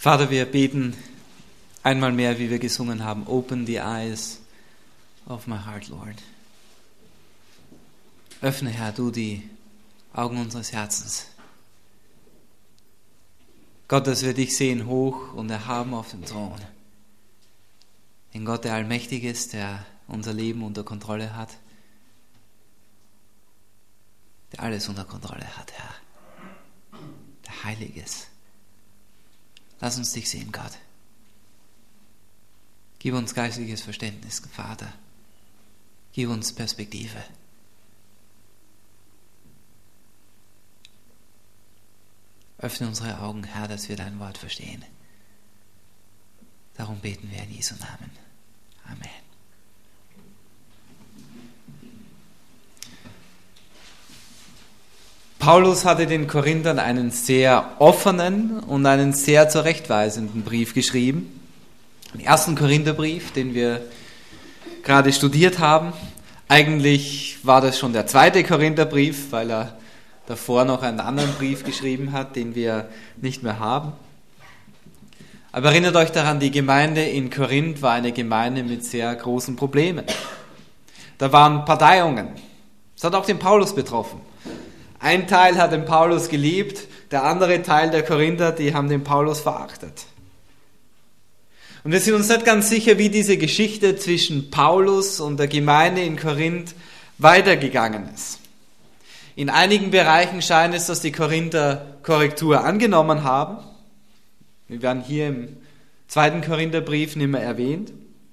Vater, wir beten einmal mehr, wie wir gesungen haben, Open the eyes of my heart, Lord. Öffne, Herr, du die Augen unseres Herzens. Gott, dass wir dich sehen hoch und erhaben auf dem Thron. Den Gott, der allmächtig ist, der unser Leben unter Kontrolle hat, der alles unter Kontrolle hat, Herr, der heilig ist. Lass uns dich sehen, Gott. Gib uns geistliches Verständnis, Vater. Gib uns Perspektive. Öffne unsere Augen, Herr, dass wir dein Wort verstehen. Darum beten wir in Jesu Namen. Amen. Paulus hatte den Korinthern einen sehr offenen und einen sehr zurechtweisenden Brief geschrieben. Den ersten Korintherbrief, den wir gerade studiert haben. Eigentlich war das schon der zweite Korintherbrief, weil er davor noch einen anderen Brief geschrieben hat, den wir nicht mehr haben. Aber erinnert euch daran, die Gemeinde in Korinth war eine Gemeinde mit sehr großen Problemen. Da waren Parteiungen. Das hat auch den Paulus betroffen. Ein Teil hat den Paulus geliebt, der andere Teil der Korinther, die haben den Paulus verachtet. Und wir sind uns nicht ganz sicher, wie diese Geschichte zwischen Paulus und der Gemeinde in Korinth weitergegangen ist. In einigen Bereichen scheint es, dass die Korinther Korrektur angenommen haben. Wir werden hier im zweiten Korintherbrief nicht mehr erwähnt.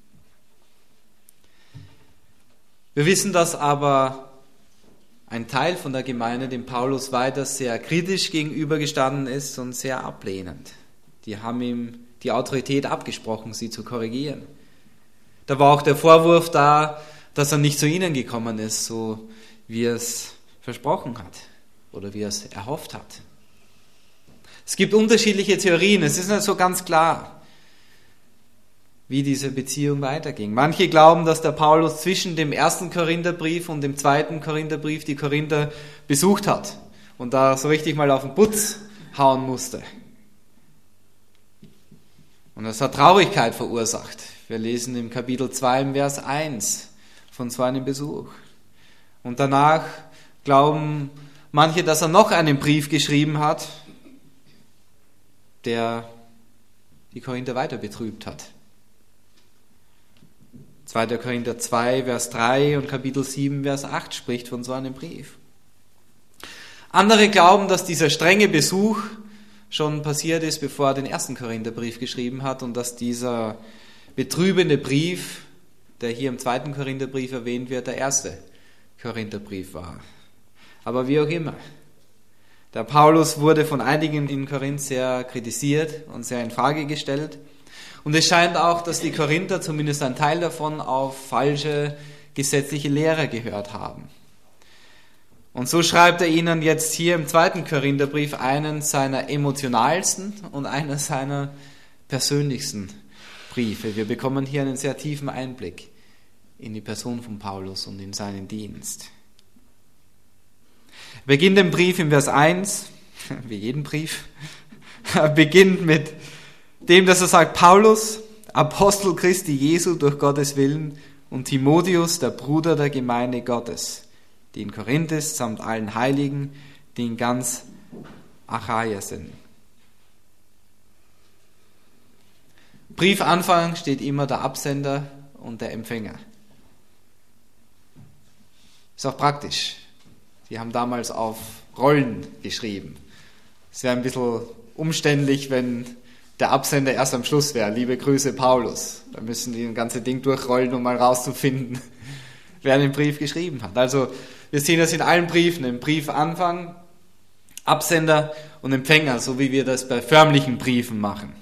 Wir wissen, dass aber ein Teil von der Gemeinde dem Paulus weiter sehr kritisch gegenübergestanden ist und sehr ablehnend. Die haben ihm die Autorität abgesprochen, sie zu korrigieren. Da war auch der Vorwurf da, dass er nicht zu ihnen gekommen ist, so wie er es versprochen hat oder wie er es erhofft hat. Es gibt unterschiedliche Theorien, es ist nicht so ganz klar, wie diese Beziehung weiterging. Manche glauben, dass der Paulus zwischen dem ersten Korintherbrief und dem zweiten Korintherbrief die Korinther besucht hat und da so richtig mal auf den Putz hauen musste. Und das hat Traurigkeit verursacht. Wir lesen im Kapitel 2 im Vers 1 von so einem Besuch. Und danach glauben manche, dass er noch einen Brief geschrieben hat, der die Korinther weiter betrübt hat. 2. Korinther 2, Vers 3 und Kapitel 7, Vers 8 spricht von so einem Brief. Andere glauben, dass dieser strenge Besuch schon passiert ist, bevor er den ersten Korintherbrief geschrieben hat und dass dieser betrübende Brief, der hier im 2. Korintherbrief erwähnt wird, der erste Korintherbrief war. Aber wie auch immer, der Paulus wurde von einigen in Korinth sehr kritisiert und sehr in Frage gestellt. Und es scheint auch, dass die Korinther, zumindest ein Teil davon, auf falsche gesetzliche Lehre gehört haben. Und so schreibt er ihnen jetzt hier im 2. Korintherbrief einen seiner emotionalsten und einer seiner persönlichsten Briefe. Wir bekommen hier einen sehr tiefen Einblick in die Person von Paulus und in seinen Dienst. Er beginnt den Brief im Vers 1, wie jeden Brief, er beginnt mit dem, dass er sagt, Paulus, Apostel Christi Jesu durch Gottes Willen und Timotheus, der Bruder der Gemeinde Gottes, die in Korinth ist, samt allen Heiligen, die in ganz Achaia sind. Briefanfang steht immer der Absender und der Empfänger. Ist auch praktisch. Die haben damals auf Rollen geschrieben. Es wäre ein bisschen umständlich, wenn der Absender erst am Schluss wäre. Liebe Grüße, Paulus. Da müssen die ein ganze Ding durchrollen, um mal rauszufinden, wer den Brief geschrieben hat. Also wir sehen das in allen Briefen, im Briefanfang, Absender und Empfänger, so wie wir das bei förmlichen Briefen machen.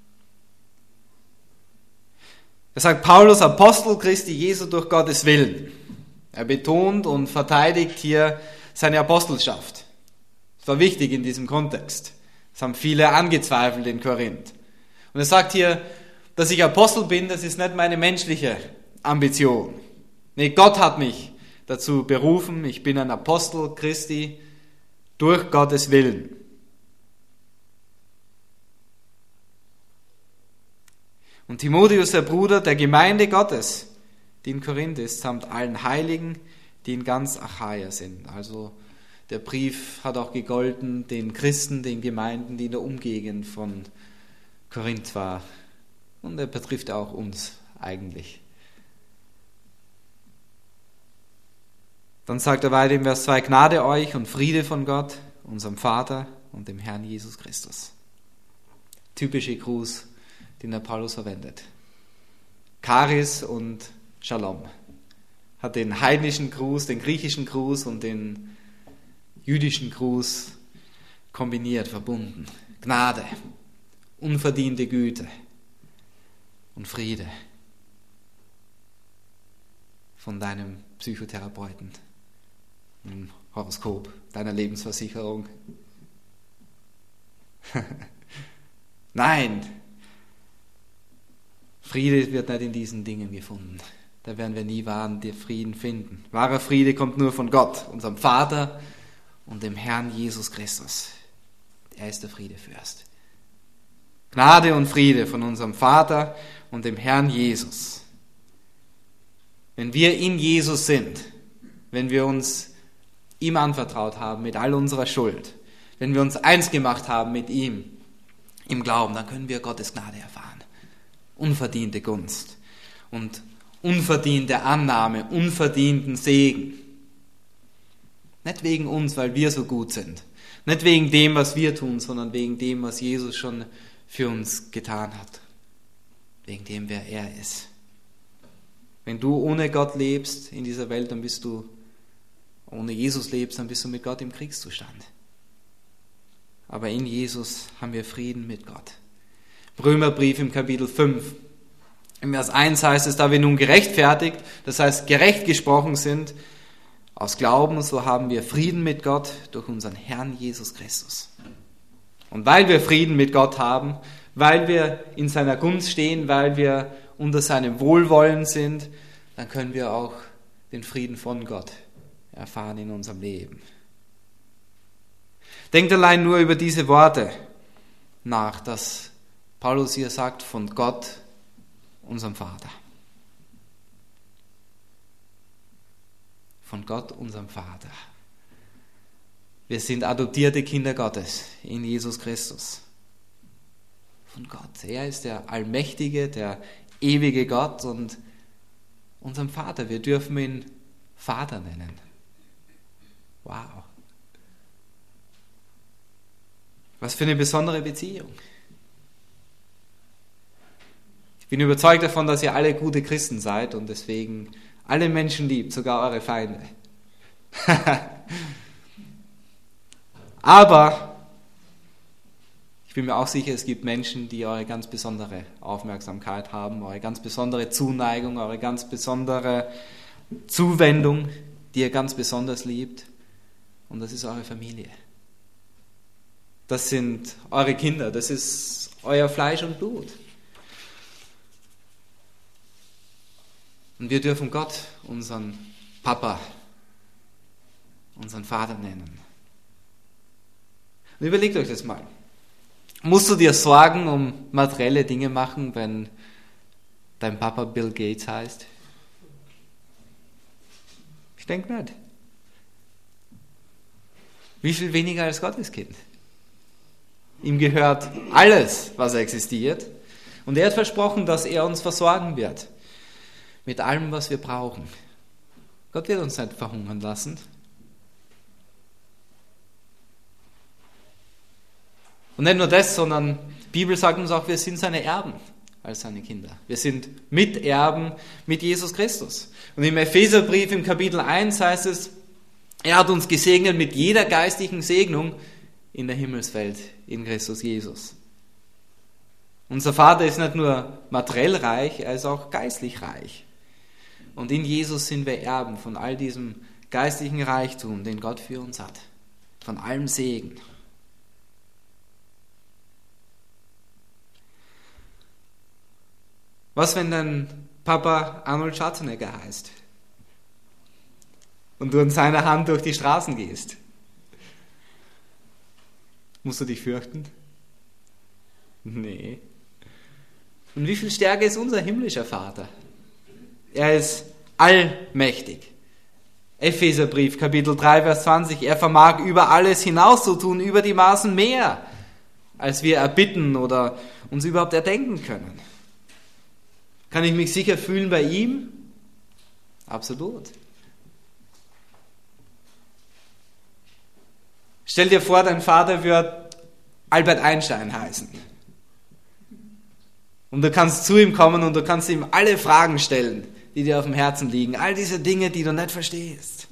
Er sagt Paulus, Apostel Christi Jesu durch Gottes Willen. Er betont und verteidigt hier seine Apostelschaft. Das war wichtig in diesem Kontext. Das haben viele angezweifelt in Korinth. Und er sagt hier, dass ich Apostel bin, das ist nicht meine menschliche Ambition. Nee, Gott hat mich dazu berufen. Ich bin ein Apostel Christi durch Gottes Willen. Und Timotheus, der Bruder der Gemeinde Gottes, die in Korinth ist, samt allen Heiligen, die in ganz Achaia sind. Also der Brief hat auch gegolten den Christen, den Gemeinden, die in der Umgegend von Korinth war. Und er betrifft auch uns eigentlich. Dann sagt er weiter im Vers 2, Gnade euch und Friede von Gott, unserem Vater und dem Herrn Jesus Christus. Typische Gruß, den der Paulus verwendet. Charis und Shalom. Hat den heidnischen Gruß, den griechischen Gruß und den jüdischen Gruß kombiniert, verbunden. Gnade, unverdiente Güte und Friede von deinem Psychotherapeuten, im Horoskop, deiner Lebensversicherung. Nein, Friede wird nicht in diesen Dingen gefunden. Da werden wir nie wahren Frieden finden. Wahrer Friede kommt nur von Gott, unserem Vater und dem Herrn Jesus Christus. Er ist der Friedefürst. Gnade und Friede von unserem Vater und dem Herrn Jesus. Wenn wir in Jesus sind, wenn wir uns ihm anvertraut haben mit all unserer Schuld, wenn wir uns eins gemacht haben mit ihm im Glauben, dann können wir Gottes Gnade erfahren. Unverdiente Gunst und unverdiente Annahme, unverdienten Segen. Nicht wegen uns, weil wir so gut sind. Nicht wegen dem, was wir tun, sondern wegen dem, was Jesus schon für uns getan hat. Wegen dem, wer er ist. Wenn du ohne Gott lebst in dieser Welt, dann bist du, ohne Jesus lebst, dann bist du mit Gott im Kriegszustand. Aber in Jesus haben wir Frieden mit Gott. Römerbrief im Kapitel 5. Im Vers 1 heißt es, da wir nun gerechtfertigt, das heißt gerecht gesprochen sind, aus Glauben, so haben wir Frieden mit Gott durch unseren Herrn Jesus Christus. Und weil wir Frieden mit Gott haben, weil wir in seiner Gunst stehen, weil wir unter seinem Wohlwollen sind, dann können wir auch den Frieden von Gott erfahren in unserem Leben. Denkt allein nur über diese Worte nach, dass Paulus hier sagt, von Gott, unserem Vater. Von Gott, unserem Vater. Wir sind adoptierte Kinder Gottes in Jesus Christus. Von Gott. Er ist der allmächtige, der ewige Gott und unserem Vater. Wir dürfen ihn Vater nennen. Wow. Was für eine besondere Beziehung. Ich bin überzeugt davon, dass ihr alle gute Christen seid und deswegen alle Menschen liebt, sogar eure Feinde. Aber ich bin mir auch sicher, es gibt Menschen, die eure ganz besondere Aufmerksamkeit haben, eure ganz besondere Zuneigung, eure ganz besondere Zuwendung, die ihr ganz besonders liebt. Und das ist eure Familie. Das sind eure Kinder, das ist euer Fleisch und Blut. Und wir dürfen Gott unseren Papa, unseren Vater nennen. Und überlegt euch das mal. Musst du dir Sorgen um materielle Dinge machen, wenn dein Papa Bill Gates heißt? Ich denke nicht. Wie viel weniger als Gotteskind? Ihm gehört alles, was existiert. Und er hat versprochen, dass er uns versorgen wird. Mit allem, was wir brauchen. Gott wird uns nicht verhungern lassen. Und nicht nur das, sondern die Bibel sagt uns auch, wir sind seine Erben als seine Kinder. Wir sind Miterben mit Jesus Christus. Und im Epheserbrief im Kapitel 1 heißt es, er hat uns gesegnet mit jeder geistlichen Segnung in der Himmelswelt in Christus Jesus. Unser Vater ist nicht nur materiell reich, er ist auch geistlich reich. Und in Jesus sind wir Erben von all diesem geistlichen Reichtum, den Gott für uns hat. Von allem Segen. Was, wenn dein Papa Arnold Schwarzenegger heißt? Und du an seiner Hand durch die Straßen gehst? Musst du dich fürchten? Nee. Und wie viel stärker ist unser himmlischer Vater? Er ist allmächtig. Epheserbrief, Kapitel 3, Vers 20. Er vermag über alles hinaus zu tun, über die Maßen mehr, als wir erbitten oder uns überhaupt erdenken können. Kann ich mich sicher fühlen bei ihm? Absolut. Stell dir vor, dein Vater wird Albert Einstein heißen. Und du kannst zu ihm kommen und du kannst ihm alle Fragen stellen, die dir auf dem Herzen liegen. All diese Dinge, die du nicht verstehst.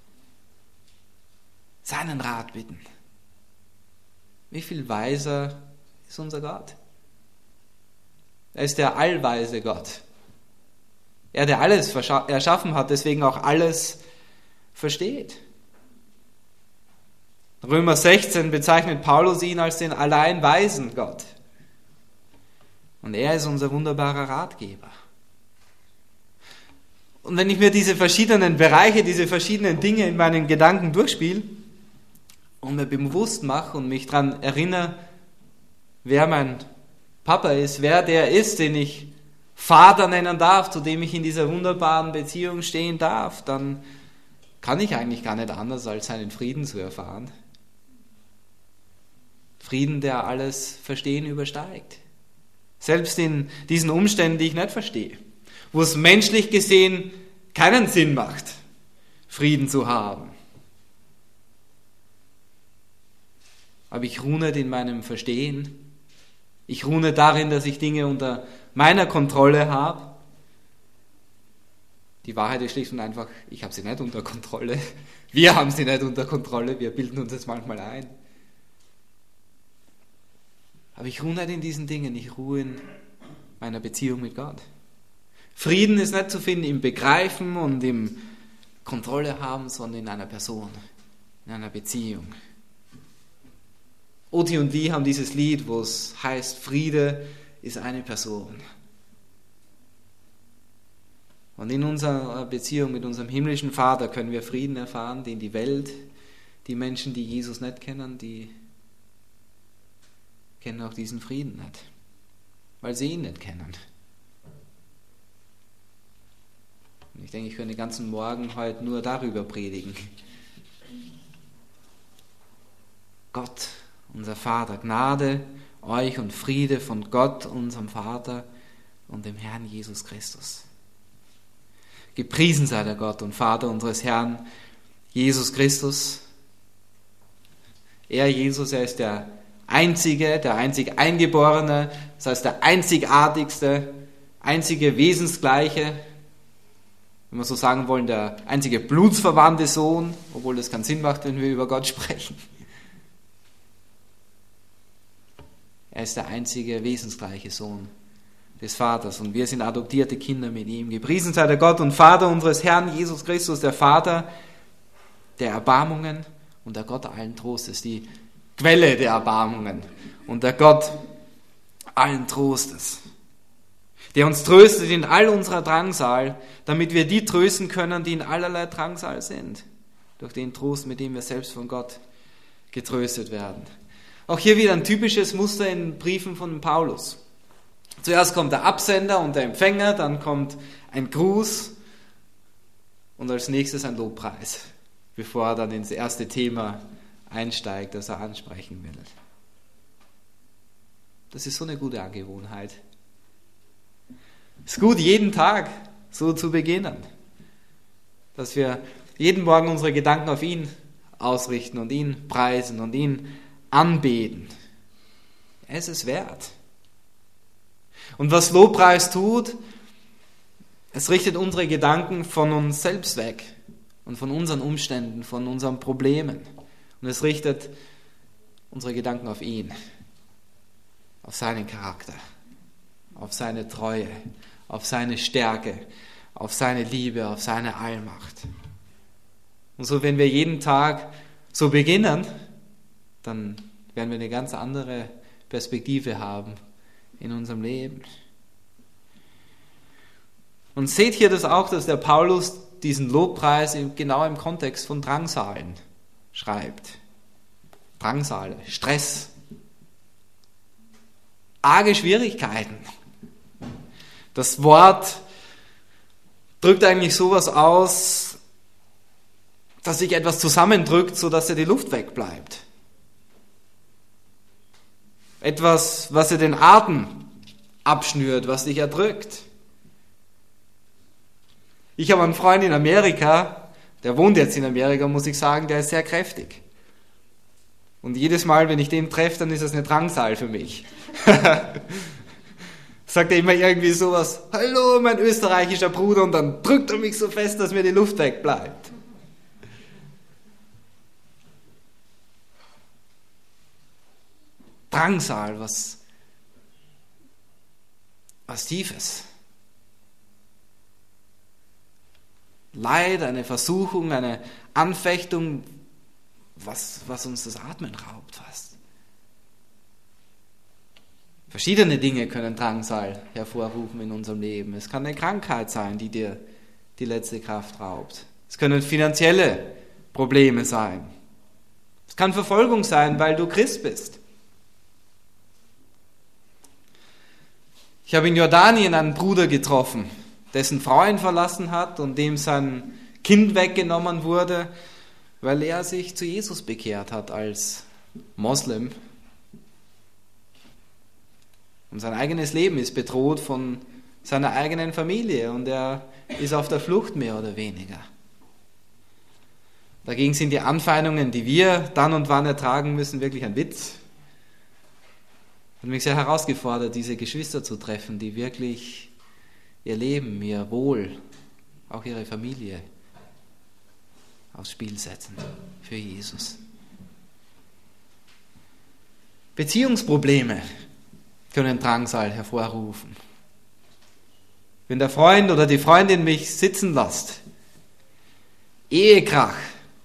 Seinen Rat bitten. Wie viel weiser ist unser Gott? Er ist der allweise Gott. Er, der alles erschaffen hat, deswegen auch alles versteht. Römer 16 bezeichnet Paulus ihn als den allein weisen Gott. Und er ist unser wunderbarer Ratgeber. Und wenn ich mir diese verschiedenen Bereiche, diese verschiedenen Dinge in meinen Gedanken durchspiele und mir bewusst mache und mich daran erinnere, wer mein Papa ist, wer der ist, den ich Vater nennen darf, zu dem ich in dieser wunderbaren Beziehung stehen darf, dann kann ich eigentlich gar nicht anders, als seinen Frieden zu erfahren. Frieden, der alles Verstehen übersteigt. Selbst in diesen Umständen, die ich nicht verstehe, wo es menschlich gesehen keinen Sinn macht, Frieden zu haben. Aber ich ruhe nicht in meinem Verstehen. Ich ruhe nicht darin, dass ich Dinge unter meiner Kontrolle habe. Die Wahrheit ist schlicht und einfach, ich habe sie nicht unter Kontrolle. Wir haben sie nicht unter Kontrolle, wir bilden uns das manchmal ein. Aber ich ruhe nicht in diesen Dingen, ich ruhe in meiner Beziehung mit Gott. Frieden ist nicht zu finden im Begreifen und im Kontrolle haben, sondern in einer Person, in einer Beziehung. Oti und Lee haben dieses Lied, wo es heißt, Friede ist eine Person. Und in unserer Beziehung mit unserem himmlischen Vater können wir Frieden erfahren, den die Welt, die Menschen, die Jesus nicht kennen, die kennen auch diesen Frieden nicht, weil sie ihn nicht kennen. Und ich denke, ich könnte den ganzen Morgen heute nur darüber predigen. Gott, unser Vater, Gnade euch und Friede von Gott, unserem Vater und dem Herrn Jesus Christus. Gepriesen sei der Gott und Vater unseres Herrn Jesus Christus. Er, Jesus, er ist der einzig Eingeborene, das heißt der einzigartigste, einzige Wesensgleiche, wenn wir so sagen wollen, der einzige blutsverwandte Sohn, obwohl das keinen Sinn macht, wenn wir über Gott sprechen. Er ist der einzige wesensgleiche Sohn des Vaters und wir sind adoptierte Kinder mit ihm. Gepriesen sei der Gott und Vater unseres Herrn Jesus Christus, der Vater der Erbarmungen und der Gott allen Trostes, die Quelle der Erbarmungen und der Gott allen Trostes, der uns tröstet in all unserer Drangsal, damit wir die trösten können, die in allerlei Drangsal sind, durch den Trost, mit dem wir selbst von Gott getröstet werden. Auch hier wieder ein typisches Muster in Briefen von Paulus. Zuerst kommt der Absender und der Empfänger, dann kommt ein Gruß und als nächstes ein Lobpreis, bevor er dann ins erste Thema einsteigt, das er ansprechen will. Das ist so eine gute Angewohnheit. Es ist gut, jeden Tag so zu beginnen, dass wir jeden Morgen unsere Gedanken auf ihn ausrichten und ihn preisen und ihn anbeten. Er ist es wert. Und was Lobpreis tut, es richtet unsere Gedanken von uns selbst weg und von unseren Umständen, von unseren Problemen. Und es richtet unsere Gedanken auf ihn, auf seinen Charakter, auf seine Treue, auf seine Stärke, auf seine Liebe, auf seine Allmacht. Und so, wenn wir jeden Tag so beginnen, dann werden wir eine ganz andere Perspektive haben in unserem Leben. Und seht hier das auch, dass der Paulus diesen Lobpreis genau im Kontext von Drangsalen schreibt. Drangsale, Stress, arge Schwierigkeiten, Das Wort drückt eigentlich sowas aus, dass sich etwas zusammendrückt, sodass ja die Luft wegbleibt. Etwas, was dir den Atem abschnürt, was dich erdrückt. Ich habe einen Freund in Amerika, der wohnt jetzt in Amerika, muss ich sagen, der ist sehr kräftig. Und jedes Mal, wenn ich den treffe, dann ist das eine Drangsal für mich. Sagt er immer irgendwie sowas, hallo mein österreichischer Bruder, und dann drückt er mich so fest, dass mir die Luft wegbleibt. Drangsal, was Tiefes. Leid, eine Versuchung, eine Anfechtung, was uns das Atmen raubt fast. Verschiedene Dinge können Drangsal hervorrufen in unserem Leben. Es kann eine Krankheit sein, die dir die letzte Kraft raubt. Es können finanzielle Probleme sein. Es kann Verfolgung sein, weil du Christ bist. Ich habe in Jordanien einen Bruder getroffen, dessen Frau ihn verlassen hat und dem sein Kind weggenommen wurde, weil er sich zu Jesus bekehrt hat als Moslem. Und sein eigenes Leben ist bedroht von seiner eigenen Familie und er ist auf der Flucht mehr oder weniger. Dagegen sind die Anfeindungen, die wir dann und wann ertragen müssen, wirklich ein Witz. Hat mich sehr herausgefordert, diese Geschwister zu treffen, die wirklich ihr Leben, ihr Wohl, auch ihre Familie aufs Spiel setzen für Jesus. Beziehungsprobleme können Drangsal hervorrufen. Wenn der Freund oder die Freundin mich sitzen lässt, Ehekrach,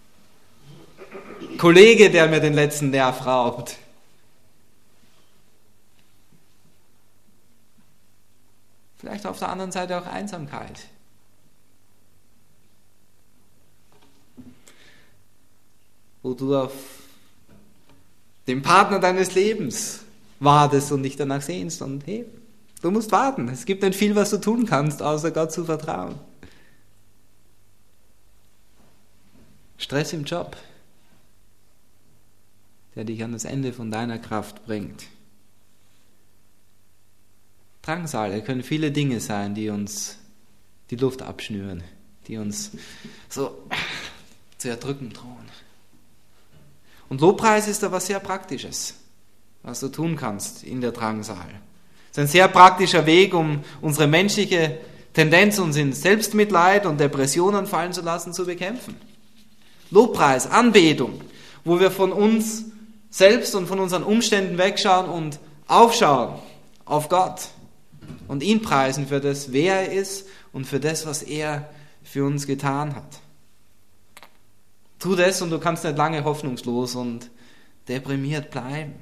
Kollege, der mir den letzten Nerv raubt, vielleicht auf der anderen Seite auch Einsamkeit. Wo du auf den Partner deines Lebens wartest und dich danach sehnst. Und hey, du musst warten. Es gibt nicht viel, was du tun kannst, außer Gott zu vertrauen. Stress im Job, der dich an das Ende von deiner Kraft bringt. Drangsal können viele Dinge sein, die uns die Luft abschnüren, die uns so zu erdrücken drohen. Und Lobpreis ist da was sehr Praktisches, was du tun kannst in der Drangsal. Es ist ein sehr praktischer Weg, um unsere menschliche Tendenz, uns in Selbstmitleid und Depressionen fallen zu lassen, zu bekämpfen. Lobpreis, Anbetung, wo wir von uns selbst und von unseren Umständen wegschauen und aufschauen auf Gott und ihn preisen für das, wer er ist und für das, was er für uns getan hat. Tu das und du kannst nicht lange hoffnungslos und deprimiert bleiben.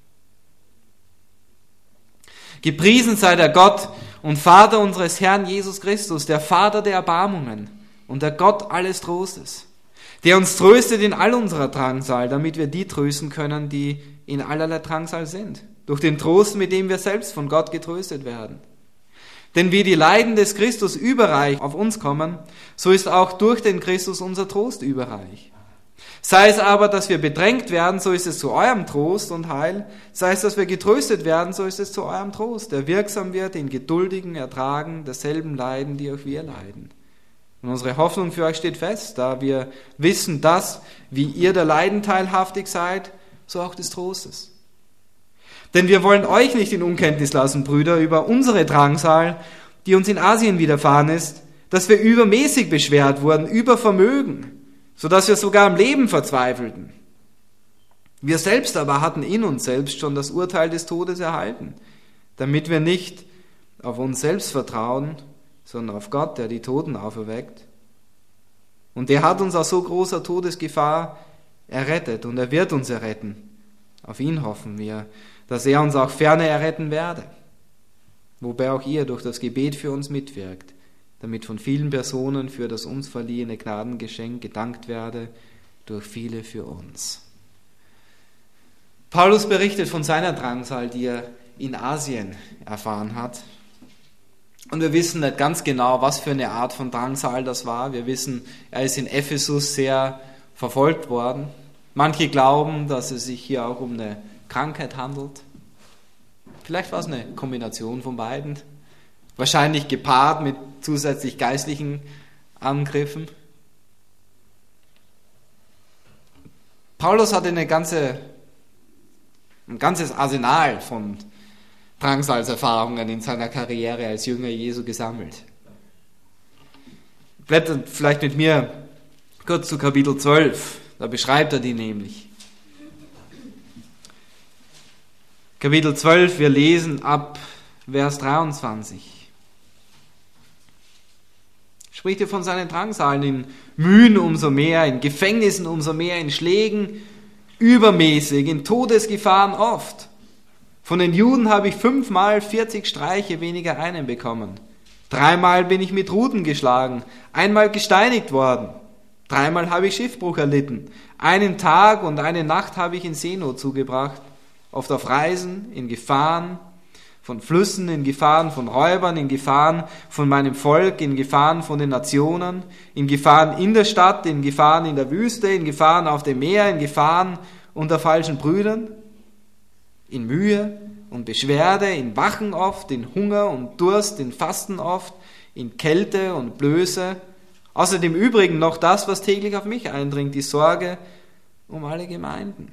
Gepriesen sei der Gott und Vater unseres Herrn Jesus Christus, der Vater der Erbarmungen und der Gott alles Trostes, der uns tröstet in all unserer Drangsal, damit wir die trösten können, die in allerlei Drangsal sind, durch den Trost, mit dem wir selbst von Gott getröstet werden. Denn wie die Leiden des Christus überreich auf uns kommen, so ist auch durch den Christus unser Trost überreich. Sei es aber, dass wir bedrängt werden, so ist es zu eurem Trost und Heil. Sei es, dass wir getröstet werden, so ist es zu eurem Trost, der wirksam wird in geduldigen Ertragen derselben Leiden, die auch wir leiden. Und unsere Hoffnung für euch steht fest, da wir wissen, dass, wie ihr der Leiden teilhaftig seid, so auch des Trostes. Denn wir wollen euch nicht in Unkenntnis lassen, Brüder, über unsere Drangsal, die uns in Asien widerfahren ist, dass wir übermäßig beschwert wurden, über Vermögen, sodass wir sogar am Leben verzweifelten. Wir selbst aber hatten in uns selbst schon das Urteil des Todes erhalten, damit wir nicht auf uns selbst vertrauen, sondern auf Gott, der die Toten auferweckt. Und der hat uns aus so großer Todesgefahr errettet und er wird uns erretten. Auf ihn hoffen wir, dass er uns auch ferner erretten werde, wobei auch ihr durch das Gebet für uns mitwirkt, damit von vielen Personen für das uns verliehene Gnadengeschenk gedankt werde, durch viele für uns. Paulus berichtet von seiner Drangsal, die er in Asien erfahren hat. Und wir wissen nicht ganz genau, was für eine Art von Drangsal das war. Wir wissen, er ist in Ephesus sehr verfolgt worden. Manche glauben, dass es sich hier auch um eine Krankheit handelt. Vielleicht war es eine Kombination von beiden. Wahrscheinlich gepaart mit zusätzlich geistlichen Angriffen. Paulus hatte ein ganzes Arsenal von Drangsalserfahrungen in seiner Karriere als Jünger Jesu gesammelt. Blättert vielleicht mit mir kurz zu Kapitel 12, da beschreibt er die nämlich. Kapitel 12, wir lesen ab Vers 23. Spricht er von seinen Drangsalen in Mühen umso mehr, in Gefängnissen umso mehr, in Schlägen übermäßig, in Todesgefahren oft. Von den Juden habe ich 5-mal 40 Streiche weniger einen bekommen. 3-mal bin ich mit Ruten geschlagen, 1-mal gesteinigt worden. 3-mal habe ich Schiffbruch erlitten. 1 Tag und 1 Nacht habe ich in Seenot zugebracht. Oft auf Reisen, in Gefahren von Flüssen, in Gefahren von Räubern, in Gefahren von meinem Volk, in Gefahren von den Nationen, in Gefahren in der Stadt, in Gefahren in der Wüste, in Gefahren auf dem Meer, in Gefahren unter falschen Brüdern, in Mühe und Beschwerde, in Wachen oft, in Hunger und Durst, in Fasten oft, in Kälte und Blöße. Außerdem übrigen noch das, was täglich auf mich eindringt, die Sorge um alle Gemeinden.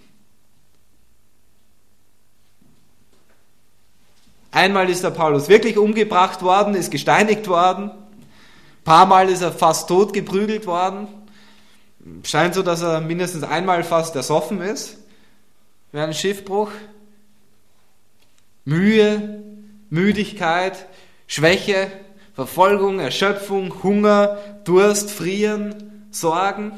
Einmal ist der Paulus wirklich umgebracht worden, ist gesteinigt worden. Ein paar Mal ist er fast tot geprügelt worden. Scheint so, dass er mindestens einmal fast ersoffen ist während Schiffbruch. Mühe, Müdigkeit, Schwäche, Verfolgung, Erschöpfung, Hunger, Durst, Frieren, Sorgen.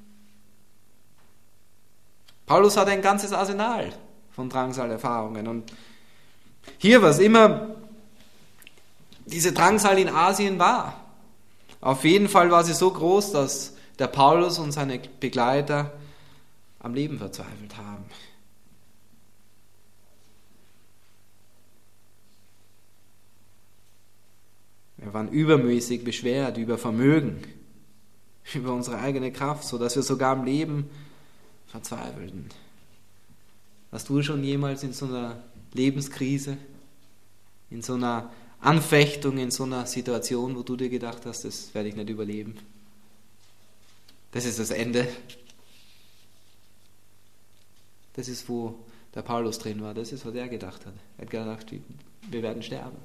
Paulus hat ein ganzes Arsenal von Drangsalerfahrungen. Und hier, was immer diese Drangsal in Asien war, auf jeden Fall war sie so groß, dass der Paulus und seine Begleiter am Leben verzweifelt haben. Wir waren übermäßig beschwert über Vermögen, über unsere eigene Kraft, sodass wir sogar am Leben verzweifelten. Hast du schon jemals in so einer Lebenskrise, in so einer Anfechtung, in so einer Situation, wo du dir gedacht hast, das werde ich nicht überleben? Das ist das Ende. Das ist, wo der Paulus drin war. Das ist, was er gedacht hat. Er hat gedacht, wir werden sterben.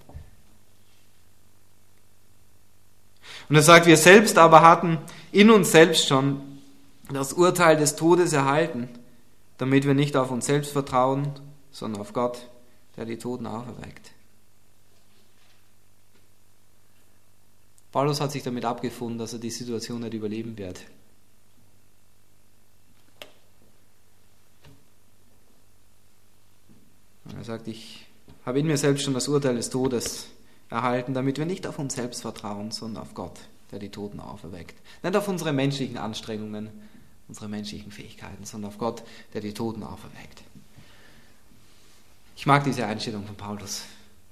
Und er sagt, wir selbst aber hatten in uns selbst schon das Urteil des Todes erhalten, damit wir nicht auf uns selbst vertrauen, sondern auf Gott, der die Toten auferweckt. Paulus hat sich damit abgefunden, dass er die Situation nicht überleben wird. Er sagt, ich habe in mir selbst schon das Urteil des Todes erhalten, damit wir nicht auf uns selbst vertrauen, sondern auf Gott, der die Toten auferweckt. Nicht auf unsere menschlichen Anstrengungen, unsere menschlichen Fähigkeiten, sondern auf Gott, der die Toten auferweckt. Ich mag diese Einstellung von Paulus.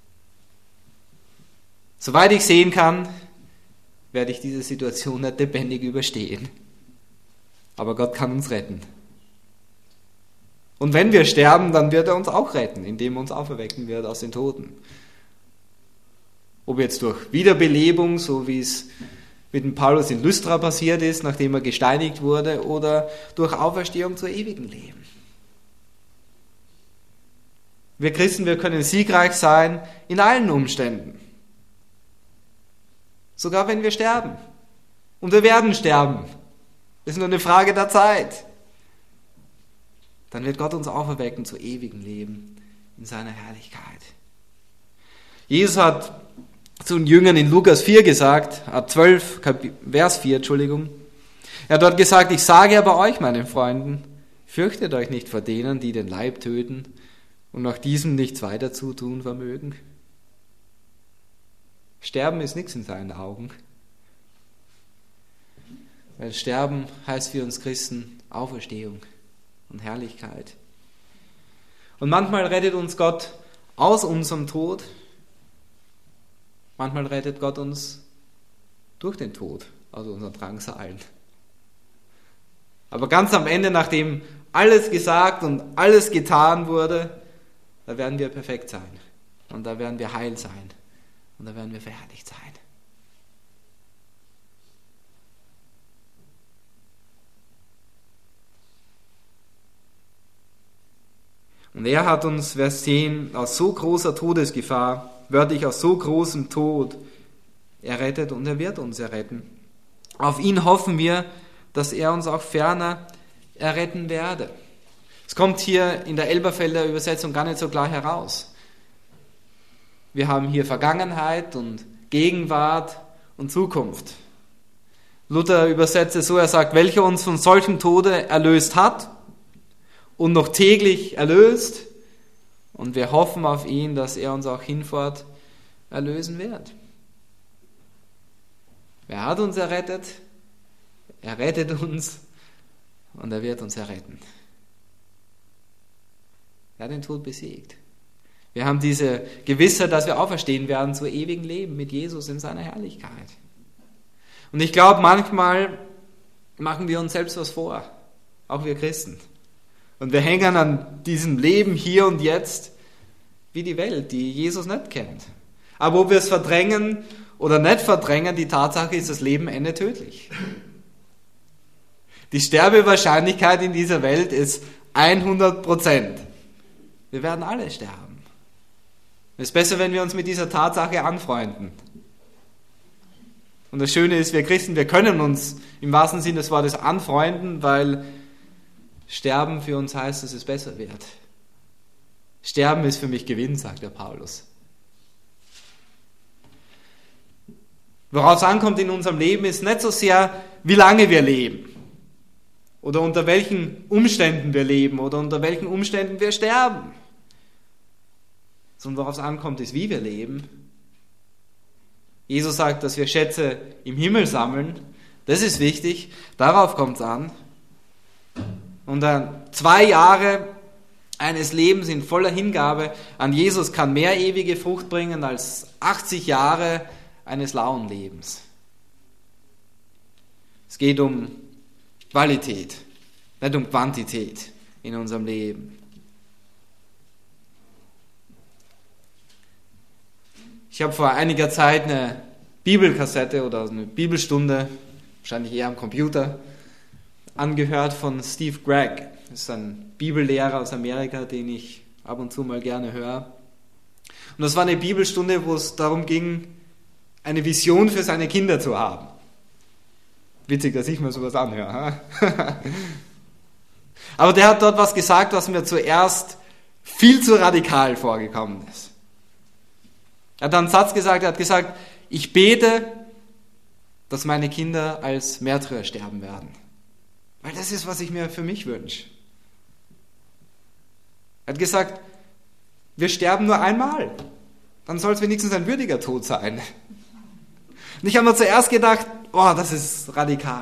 Soweit ich sehen kann, werde ich diese Situation nicht lebendig überstehen. Aber Gott kann uns retten. Und wenn wir sterben, dann wird er uns auch retten, indem er uns auferwecken wird aus den Toten. Ob jetzt durch Wiederbelebung, so wie es mit dem Paulus in Lystra passiert ist, nachdem er gesteinigt wurde, oder durch Auferstehung zu ewigem Leben. Wir Christen, wir können siegreich sein in allen Umständen. Sogar wenn wir sterben. Und wir werden sterben. Das ist nur eine Frage der Zeit. Dann wird Gott uns auferwecken zu ewigem Leben in seiner Herrlichkeit. Jesus hat zu den Jüngern in Lukas 4 gesagt, 12, Vers 4, Er hat dort gesagt, ich sage aber euch, meine Freunden, fürchtet euch nicht vor denen, die den Leib töten und nach diesem nichts weiter zu tun vermögen. Sterben ist nichts in seinen Augen. Weil Sterben heißt für uns Christen Auferstehung und Herrlichkeit. Und manchmal rettet uns Gott aus unserem Tod. Manchmal rettet Gott uns durch den Tod, also unseren Drangsalen. Aber ganz am Ende, nachdem alles gesagt und alles getan wurde, da werden wir perfekt sein. Und da werden wir heil sein. Und da werden wir verherrlicht sein. Und er hat uns, Vers 10, aus so großer Todesgefahr, wörtlich aus so großem Tod, errettet und er wird uns erretten. Auf ihn hoffen wir, dass er uns auch ferner erretten werde. Es kommt hier in der Elberfelder Übersetzung gar nicht so klar heraus. Wir haben hier Vergangenheit und Gegenwart und Zukunft. Luther übersetzt es so, er sagt, welcher uns von solchem Tode erlöst hat und noch täglich erlöst, und wir hoffen auf ihn, dass er uns auch hinfort erlösen wird. Wer hat uns errettet? Er rettet uns und er wird uns erretten. Er hat den Tod besiegt. Wir haben diese Gewissheit, dass wir auferstehen werden zu ewigem Leben mit Jesus in seiner Herrlichkeit. Und ich glaube, manchmal machen wir uns selbst was vor, auch wir Christen. Und wir hängen an diesem Leben hier und jetzt wie die Welt, die Jesus nicht kennt. Aber ob wir es verdrängen oder nicht verdrängen, die Tatsache ist, das Leben endet tödlich. Die Sterbewahrscheinlichkeit in dieser Welt ist 100%. Wir werden alle sterben. Es ist besser, wenn wir uns mit dieser Tatsache anfreunden. Und das Schöne ist, wir Christen, wir können uns im wahrsten Sinne des Wortes anfreunden, weil Sterben für uns heißt, dass es besser wird. Sterben ist für mich Gewinn, sagt der Paulus. Worauf es ankommt in unserem Leben, ist nicht so sehr, wie lange wir leben oder unter welchen Umständen wir leben oder unter welchen Umständen wir sterben, sondern worauf es ankommt, ist, wie wir leben. Jesus sagt, dass wir Schätze im Himmel sammeln. Das ist wichtig, darauf kommt es an. Und 2 Jahre eines Lebens in voller Hingabe an Jesus kann mehr ewige Frucht bringen als 80 Jahre eines lauen Lebens. Es geht um Qualität, nicht um Quantität in unserem Leben. Ich habe vor einiger Zeit eine Bibelkassette oder eine Bibelstunde, wahrscheinlich eher am Computer, angehört von Steve Gregg. Das ist ein Bibellehrer aus Amerika, den ich ab und zu mal gerne höre. Und das war eine Bibelstunde, wo es darum ging, eine Vision für seine Kinder zu haben. Witzig, dass ich mir sowas anhöre. Aber der hat dort was gesagt, was mir zuerst viel zu radikal vorgekommen ist. Er hat einen Satz gesagt, er hat gesagt, ich bete, dass meine Kinder als Märtyrer sterben werden. Weil das ist, was ich mir für mich wünsche. Er hat gesagt, wir sterben nur einmal. Dann soll es wenigstens ein würdiger Tod sein. Und ich habe mir zuerst gedacht, oh, das ist radikal.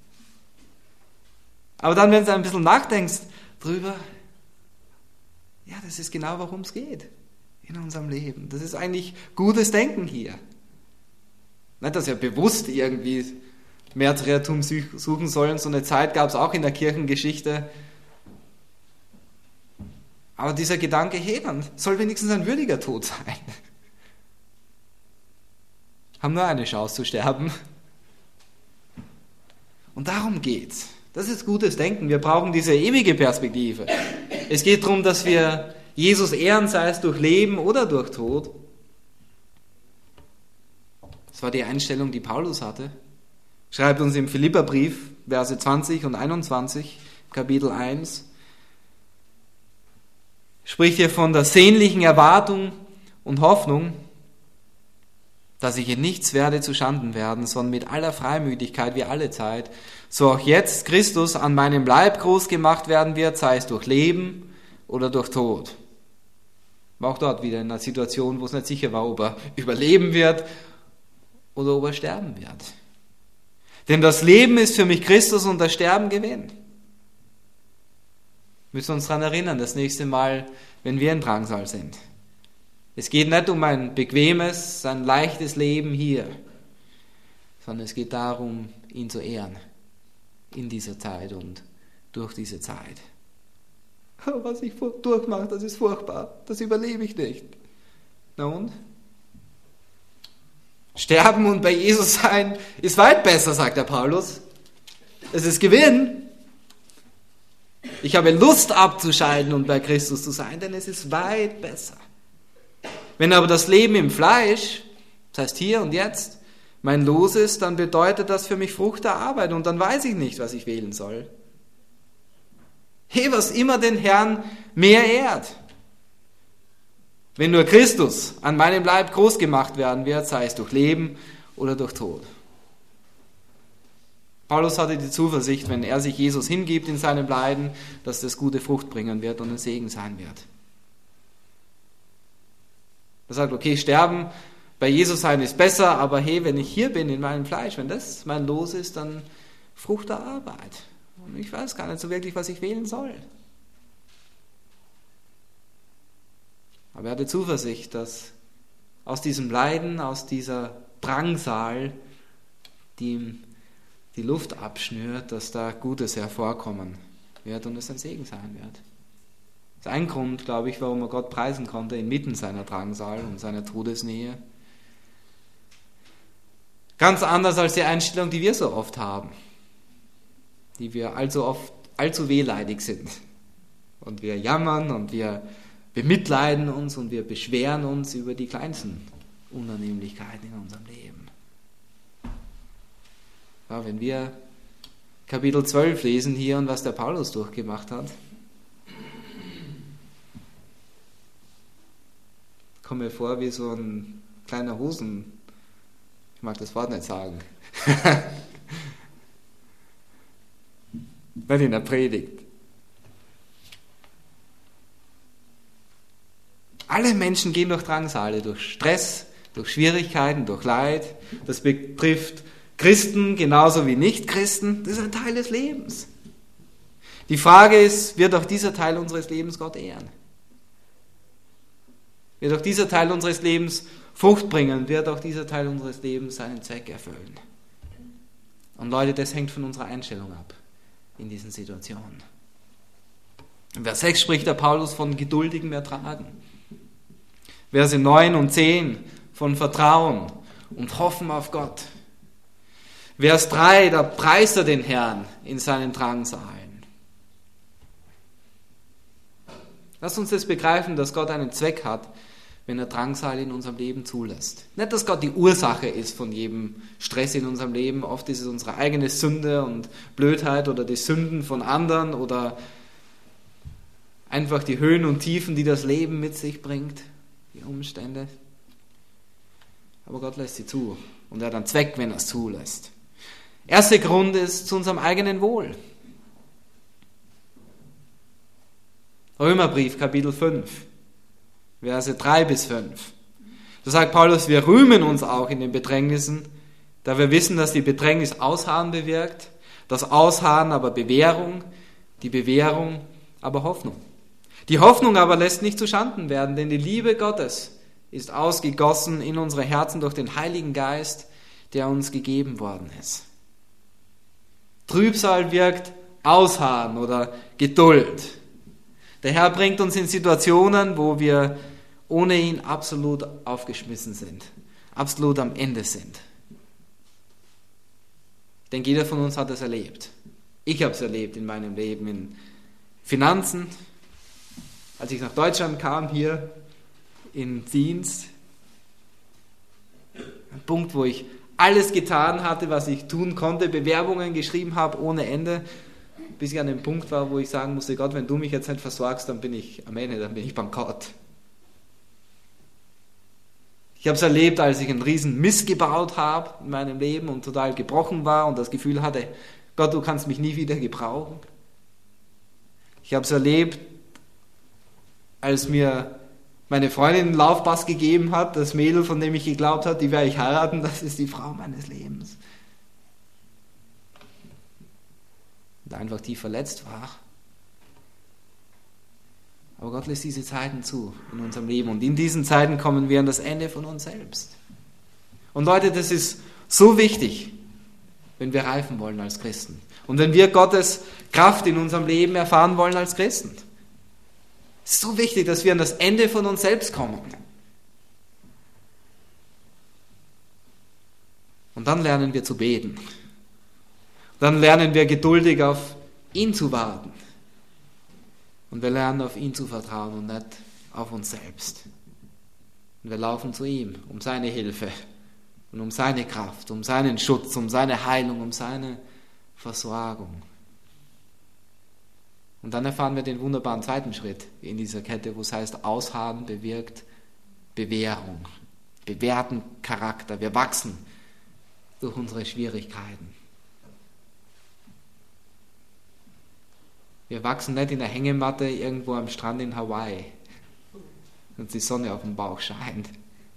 Aber dann, wenn du ein bisschen nachdenkst drüber, ja, das ist genau, worum es geht in unserem Leben. Das ist eigentlich gutes Denken hier. Nicht, dass wir bewusst irgendwie Märtyrertum suchen sollen. So eine Zeit gab es auch in der Kirchengeschichte. Aber dieser Gedanke, hey, dann soll wenigstens ein würdiger Tod sein. Haben nur eine Chance zu sterben. Und darum geht's. Das ist gutes Denken. Wir brauchen diese ewige Perspektive. Es geht darum, dass wir Jesus ehren, sei es durch Leben oder durch Tod. Das war die Einstellung, die Paulus hatte. Schreibt uns im Philipperbrief, Verse 20 und 21, Kapitel 1. Spricht hier von der sehnlichen Erwartung und Hoffnung, dass ich in nichts werde zu Schanden werden, sondern mit aller Freimütigkeit wie alle Zeit, so auch jetzt Christus an meinem Leib groß gemacht werden wird, sei es durch Leben oder durch Tod. War auch dort wieder in einer Situation, wo es nicht sicher war, ob er überleben wird oder ob er sterben wird. Denn das Leben ist für mich Christus und das Sterben Gewinn. Wir müssen uns daran erinnern, das nächste Mal, wenn wir in Drangsal sind. Es geht nicht um ein bequemes, ein leichtes Leben hier, sondern es geht darum, ihn zu ehren in dieser Zeit und durch diese Zeit. Was ich durchmache, das ist furchtbar, das überlebe ich nicht. Na und? Sterben und bei Jesus sein ist weit besser, sagt der Paulus. Es ist Gewinn. Ich habe Lust abzuscheiden und bei Christus zu sein, denn es ist weit besser. Wenn aber das Leben im Fleisch, das heißt hier und jetzt, mein Los ist, dann bedeutet das für mich Frucht der Arbeit und dann weiß ich nicht, was ich wählen soll. Hey, was immer den Herrn mehr ehrt. Wenn nur Christus an meinem Leib groß gemacht werden wird, sei es durch Leben oder durch Tod. Paulus hatte die Zuversicht, wenn er sich Jesus hingibt in seinem Leiden, dass das gute Frucht bringen wird und ein Segen sein wird. Er sagt, okay, sterben, bei Jesus sein ist besser, aber hey, wenn ich hier bin in meinem Fleisch, wenn das mein Los ist, dann Frucht der Arbeit. Und ich weiß gar nicht so wirklich, was ich wählen soll. Aber er hatte Zuversicht, dass aus diesem Leiden, aus dieser Drangsal, die ihm die Luft abschnürt, dass da Gutes hervorkommen wird und es ein Segen sein wird. Das ist ein Grund, glaube ich, warum er Gott preisen konnte inmitten seiner Drangsal und seiner Todesnähe. Ganz anders als die Einstellung, die wir so oft haben, die wir allzu wehleidig sind. Und wir jammern und wir bemitleiden uns und wir beschweren uns über die kleinsten Unannehmlichkeiten in unserem Leben. Ja, wenn wir Kapitel 12 lesen hier und was der Paulus durchgemacht hat, kommt mir vor wie so ein kleiner ich mag das Wort nicht sagen, nicht in der Predigt. Alle Menschen gehen durch Drangsale, durch Stress, durch Schwierigkeiten, durch Leid. Das betrifft Christen genauso wie Nicht-Christen. Das ist ein Teil des Lebens. Die Frage ist, wird auch dieser Teil unseres Lebens Gott ehren? Wird auch dieser Teil unseres Lebens Frucht bringen? Wird auch dieser Teil unseres Lebens seinen Zweck erfüllen? Und Leute, das hängt von unserer Einstellung ab in diesen Situationen. In Vers 6 spricht der Paulus von geduldigem Ertragen. Verse 9 und 10 von Vertrauen und Hoffen auf Gott. Vers 3, da preist er den Herrn in seinen Drangsalen. Lasst uns das begreifen, dass Gott einen Zweck hat, wenn er Drangsal in unserem Leben zulässt. Nicht, dass Gott die Ursache ist von jedem Stress in unserem Leben. Oft ist es unsere eigene Sünde und Blödheit oder die Sünden von anderen oder einfach die Höhen und Tiefen, die das Leben mit sich bringt, die Umstände. Aber Gott lässt sie zu und er hat einen Zweck, wenn er es zulässt. Erster Grund ist zu unserem eigenen Wohl. Römerbrief, Kapitel 5, Verse 3 bis 5. Da sagt Paulus, wir rühmen uns auch in den Bedrängnissen, da wir wissen, dass die Bedrängnis Ausharren bewirkt, das Ausharren aber Bewährung, die Bewährung aber Hoffnung. Die Hoffnung aber lässt nicht zuschanden werden, denn die Liebe Gottes ist ausgegossen in unsere Herzen durch den Heiligen Geist, der uns gegeben worden ist. Trübsal wirkt Ausharren oder Geduld. Der Herr bringt uns in Situationen, wo wir ohne ihn absolut aufgeschmissen sind, absolut am Ende sind. Ich denke, jeder von uns hat es erlebt. Ich habe es erlebt in meinem Leben, in Finanzen, als ich nach Deutschland kam, hier in Dienst. Ein Punkt, wo ich alles getan hatte, was ich tun konnte, Bewerbungen geschrieben habe ohne Ende, bis ich an dem Punkt war, wo ich sagen musste, Gott, wenn du mich jetzt nicht versorgst, dann bin ich am Ende, dann bin ich bankrott. Ich habe es erlebt, als ich einen riesen Mist gebaut habe in meinem Leben und total gebrochen war und das Gefühl hatte, Gott, du kannst mich nie wieder gebrauchen. Ich habe es erlebt, als mir meine Freundin einen Laufpass gegeben hat, das Mädel, von dem ich geglaubt habe, die werde ich heiraten, das ist die Frau meines Lebens. Und einfach tief verletzt war. Aber Gott lässt diese Zeiten zu in unserem Leben. Und in diesen Zeiten kommen wir an das Ende von uns selbst. Und Leute, das ist so wichtig, wenn wir reifen wollen als Christen. Und wenn wir Gottes Kraft in unserem Leben erfahren wollen als Christen. Es ist so wichtig, dass wir an das Ende von uns selbst kommen. Und dann lernen wir zu beten. Dann lernen wir geduldig auf ihn zu warten. Und wir lernen auf ihn zu vertrauen und nicht auf uns selbst. Und wir laufen zu ihm, um seine Hilfe und um seine Kraft, um seinen Schutz, um seine Heilung, um seine Versorgung. Und dann erfahren wir den wunderbaren zweiten Schritt in dieser Kette, wo es heißt, Ausharren bewirkt Bewährung, bewährten Charakter. Wir wachsen durch unsere Schwierigkeiten. Wir wachsen nicht in der Hängematte irgendwo am Strand in Hawaii und die Sonne auf dem Bauch scheint.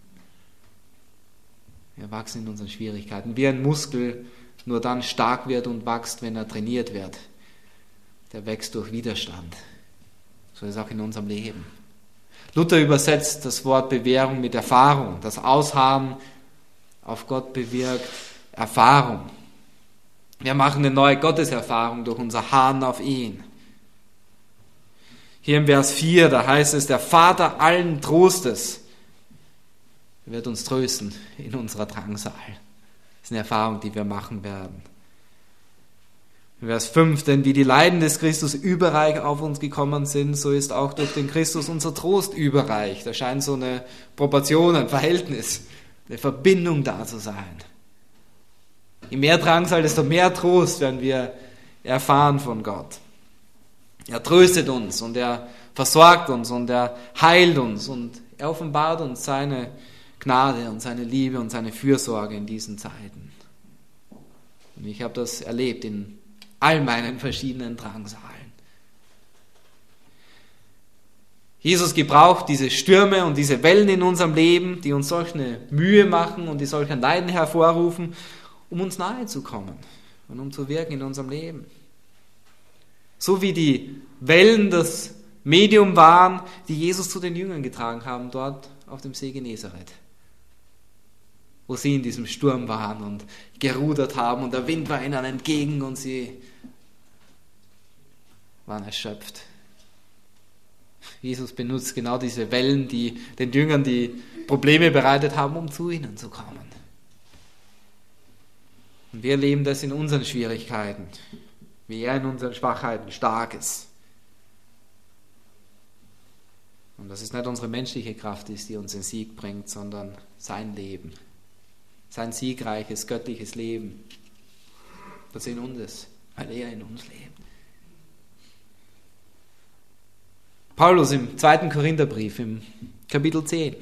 Wir wachsen in unseren Schwierigkeiten. Wie ein Muskel nur dann stark wird und wächst, wenn er trainiert wird. Der wächst durch Widerstand. So ist es auch in unserem Leben. Luther übersetzt das Wort Bewährung mit Erfahrung. Das Ausharren auf Gott bewirkt Erfahrung. Wir machen eine neue Gotteserfahrung durch unser Harren auf ihn. Hier im Vers 4, da heißt es, der Vater allen Trostes wird uns trösten in unserer Drangsal. Das ist eine Erfahrung, die wir machen werden. In Vers 5, denn wie die Leiden des Christus überreich auf uns gekommen sind, so ist auch durch den Christus unser Trost überreich. Da scheint so eine Proportion, ein Verhältnis, eine Verbindung da zu sein. Je mehr Drangsal, desto mehr Trost werden wir erfahren von Gott. Er tröstet uns und er versorgt uns und er heilt uns und er offenbart uns seine Gnade und seine Liebe und seine Fürsorge in diesen Zeiten. Und ich habe das erlebt in all meinen verschiedenen Drangsalen. Jesus gebraucht diese Stürme und diese Wellen in unserem Leben, die uns solch eine Mühe machen und die solch ein Leiden hervorrufen, um uns nahe zu kommen und um zu wirken in unserem Leben. So wie die Wellen das Medium waren, die Jesus zu den Jüngern getragen haben, dort auf dem See Genezareth. Wo sie in diesem Sturm waren und gerudert haben und der Wind war ihnen entgegen und sie waren erschöpft. Jesus benutzt genau diese Wellen, die den Jüngern die Probleme bereitet haben, um zu ihnen zu kommen. Und wir erleben das in unseren Schwierigkeiten, wie er in unseren Schwachheiten stark ist. Und dass es nicht unsere menschliche Kraft ist, die uns den Sieg bringt, sondern sein Leben. Sein siegreiches, göttliches Leben, das in uns ist, weil er in uns lebt. Paulus im 2. Korintherbrief, im Kapitel 10.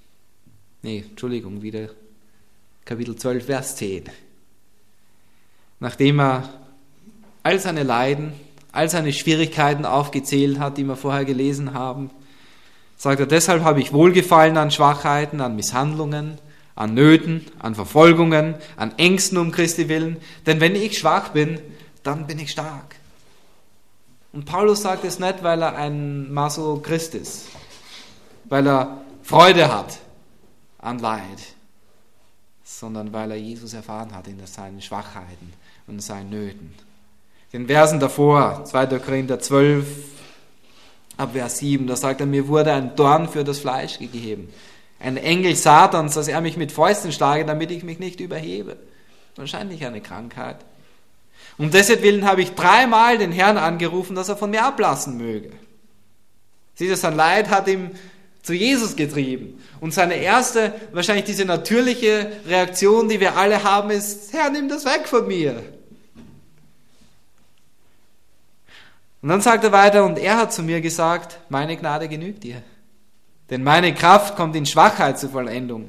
Wieder Kapitel 12, Vers 10. Nachdem er all seine Leiden, all seine Schwierigkeiten aufgezählt hat, die wir vorher gelesen haben, sagt er, deshalb habe ich Wohlgefallen an Schwachheiten, an Misshandlungen, an Nöten, an Verfolgungen, an Ängsten um Christi willen, denn wenn ich schwach bin, dann bin ich stark. Und Paulus sagt es nicht, weil er ein Masochrist ist, weil er Freude hat an Leid, sondern weil er Jesus erfahren hat in seinen Schwachheiten und seinen Nöten. Den Versen davor, 2. Korinther 12, ab Vers 7, da sagt er, mir wurde ein Dorn für das Fleisch gegeben. Ein Engel Satans, dass er mich mit Fäusten schlage, damit ich mich nicht überhebe. Wahrscheinlich eine Krankheit. Um dessetwillen habe ich 3-mal den Herrn angerufen, dass er von mir ablassen möge. Sieh, sein Leid hat ihm zu Jesus getrieben. Und seine erste, wahrscheinlich diese natürliche Reaktion, die wir alle haben, ist, Herr, nimm das weg von mir. Und dann sagt er weiter, und er hat zu mir gesagt, meine Gnade genügt dir. Denn meine Kraft kommt in Schwachheit zur Vollendung.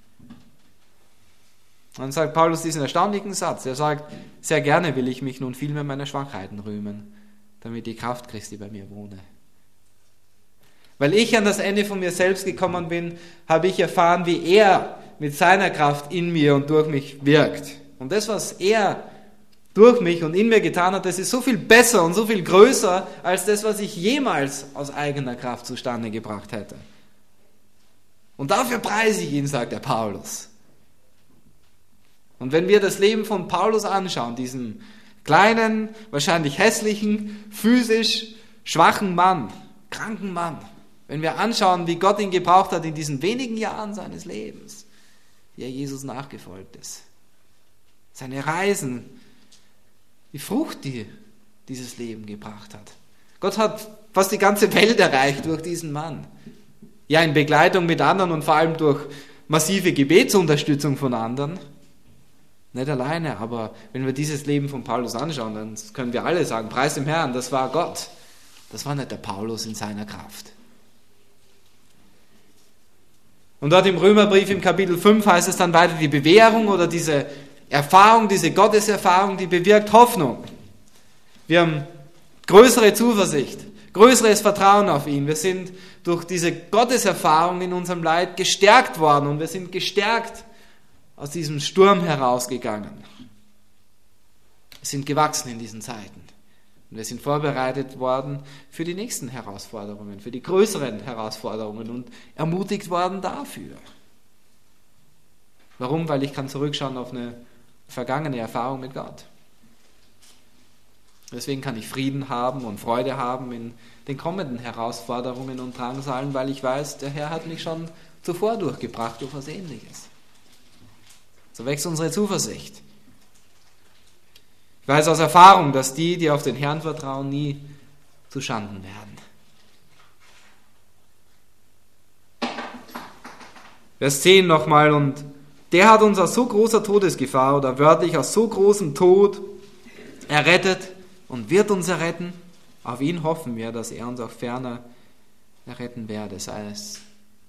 Und dann sagt Paulus diesen erstaunlichen Satz. Er sagt, sehr gerne will ich mich nun vielmehr meiner Schwachheiten rühmen, damit die Kraft Christi bei mir wohne. Weil ich an das Ende von mir selbst gekommen bin, habe ich erfahren, wie er mit seiner Kraft in mir und durch mich wirkt. Und das, was er durch mich und in mir getan hat, das ist so viel besser und so viel größer als das, was ich jemals aus eigener Kraft zustande gebracht hätte. Und dafür preise ich ihn, sagt der Paulus. Und wenn wir das Leben von Paulus anschauen, diesem kleinen, wahrscheinlich hässlichen, physisch schwachen Mann, kranken Mann, wenn wir anschauen, wie Gott ihn gebraucht hat in diesen wenigen Jahren seines Lebens, wie er Jesus nachgefolgt ist, seine Reisen, die Frucht, die dieses Leben gebracht hat. Gott hat fast die ganze Welt erreicht durch diesen Mann. Ja, in Begleitung mit anderen und vor allem durch massive Gebetsunterstützung von anderen. Nicht alleine, aber wenn wir dieses Leben von Paulus anschauen, dann können wir alle sagen, preis dem Herrn, das war Gott. Das war nicht der Paulus in seiner Kraft. Und dort im Römerbrief im Kapitel 5 heißt es dann weiter, die Bewährung oder diese Erfahrung, diese Gotteserfahrung, die bewirkt Hoffnung. Wir haben größere Zuversicht, größeres Vertrauen auf ihn. Wir sind durch diese Gotteserfahrung in unserem Leid gestärkt worden und wir sind gestärkt aus diesem Sturm herausgegangen. Wir sind gewachsen in diesen Zeiten und wir sind vorbereitet worden für die nächsten Herausforderungen, für die größeren Herausforderungen und ermutigt worden dafür. Warum? Weil ich kann zurückschauen auf eine vergangene Erfahrung mit Gott. Deswegen kann ich Frieden haben und Freude haben in den kommenden Herausforderungen und Drangsalen, weil ich weiß, der Herr hat mich schon zuvor durchgebracht durch was Ähnliches. So wächst unsere Zuversicht. Ich weiß aus Erfahrung, dass die auf den Herrn vertrauen, nie zu Schanden werden. Vers 10 nochmal, und der hat uns aus so großer Todesgefahr oder wörtlich aus so großem Tod errettet und wird uns erretten. Auf ihn hoffen wir, dass er uns auch ferner erretten werde, sei es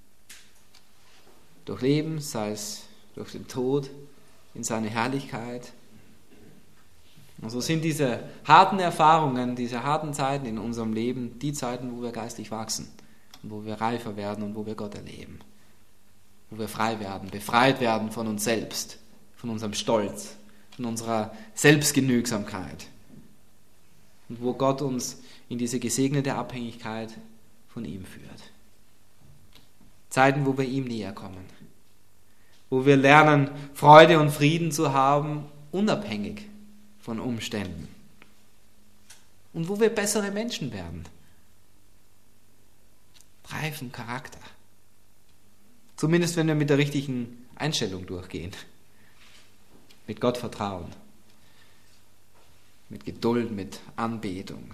durch Leben, sei es durch den Tod in seine Herrlichkeit. Und so sind diese harten Erfahrungen, diese harten Zeiten in unserem Leben die Zeiten, wo wir geistig wachsen und wo wir reifer werden und wo wir Gott erleben. Wo wir frei werden, befreit werden von uns selbst, von unserem Stolz, von unserer Selbstgenügsamkeit. Und wo Gott uns in diese gesegnete Abhängigkeit von ihm führt. Zeiten, wo wir ihm näher kommen. Wo wir lernen, Freude und Frieden zu haben, unabhängig von Umständen. Und wo wir bessere Menschen werden. Reifen Charakter. Zumindest wenn wir mit der richtigen Einstellung durchgehen. Mit Gott vertrauen. Mit Geduld, mit Anbetung.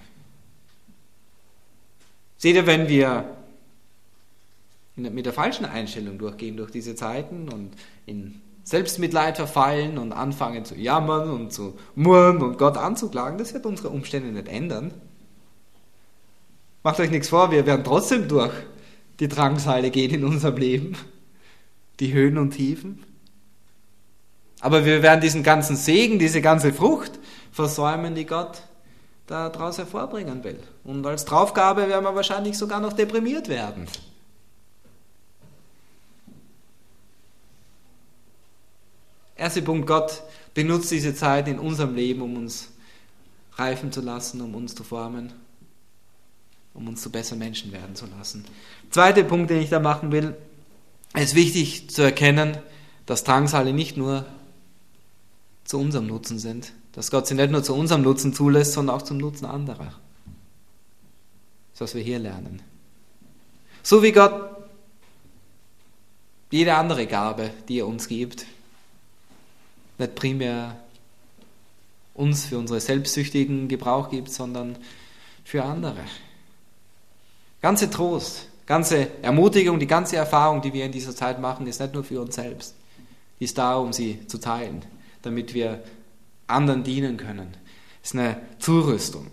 Seht ihr, wenn wir mit der falschen Einstellung durchgehen durch diese Zeiten und in Selbstmitleid verfallen und anfangen zu jammern und zu murren und Gott anzuklagen, das wird unsere Umstände nicht ändern. Macht euch nichts vor, wir werden trotzdem durch die Drangsale gehen in unserem Leben. Die Höhen und Tiefen. Aber wir werden diesen ganzen Segen, diese ganze Frucht versäumen, die Gott daraus hervorbringen will. Und als Draufgabe werden wir wahrscheinlich sogar noch deprimiert werden. Erster Punkt, Gott benutzt diese Zeit in unserem Leben, um uns reifen zu lassen, um uns zu formen, um uns zu besseren Menschen werden zu lassen. Zweiter Punkt, den ich da machen will, es ist wichtig zu erkennen, dass Drangsale nicht nur zu unserem Nutzen sind, dass Gott sie nicht nur zu unserem Nutzen zulässt, sondern auch zum Nutzen anderer. Das ist, was wir hier lernen. So wie Gott jede andere Gabe, die er uns gibt, nicht primär uns für unsere selbstsüchtigen Gebrauch gibt, sondern für andere. Ganze Trost, ganze Ermutigung, die ganze Erfahrung, die wir in dieser Zeit machen, ist nicht nur für uns selbst. Die ist da, um sie zu teilen, damit wir anderen dienen können. Das ist eine Zurüstung.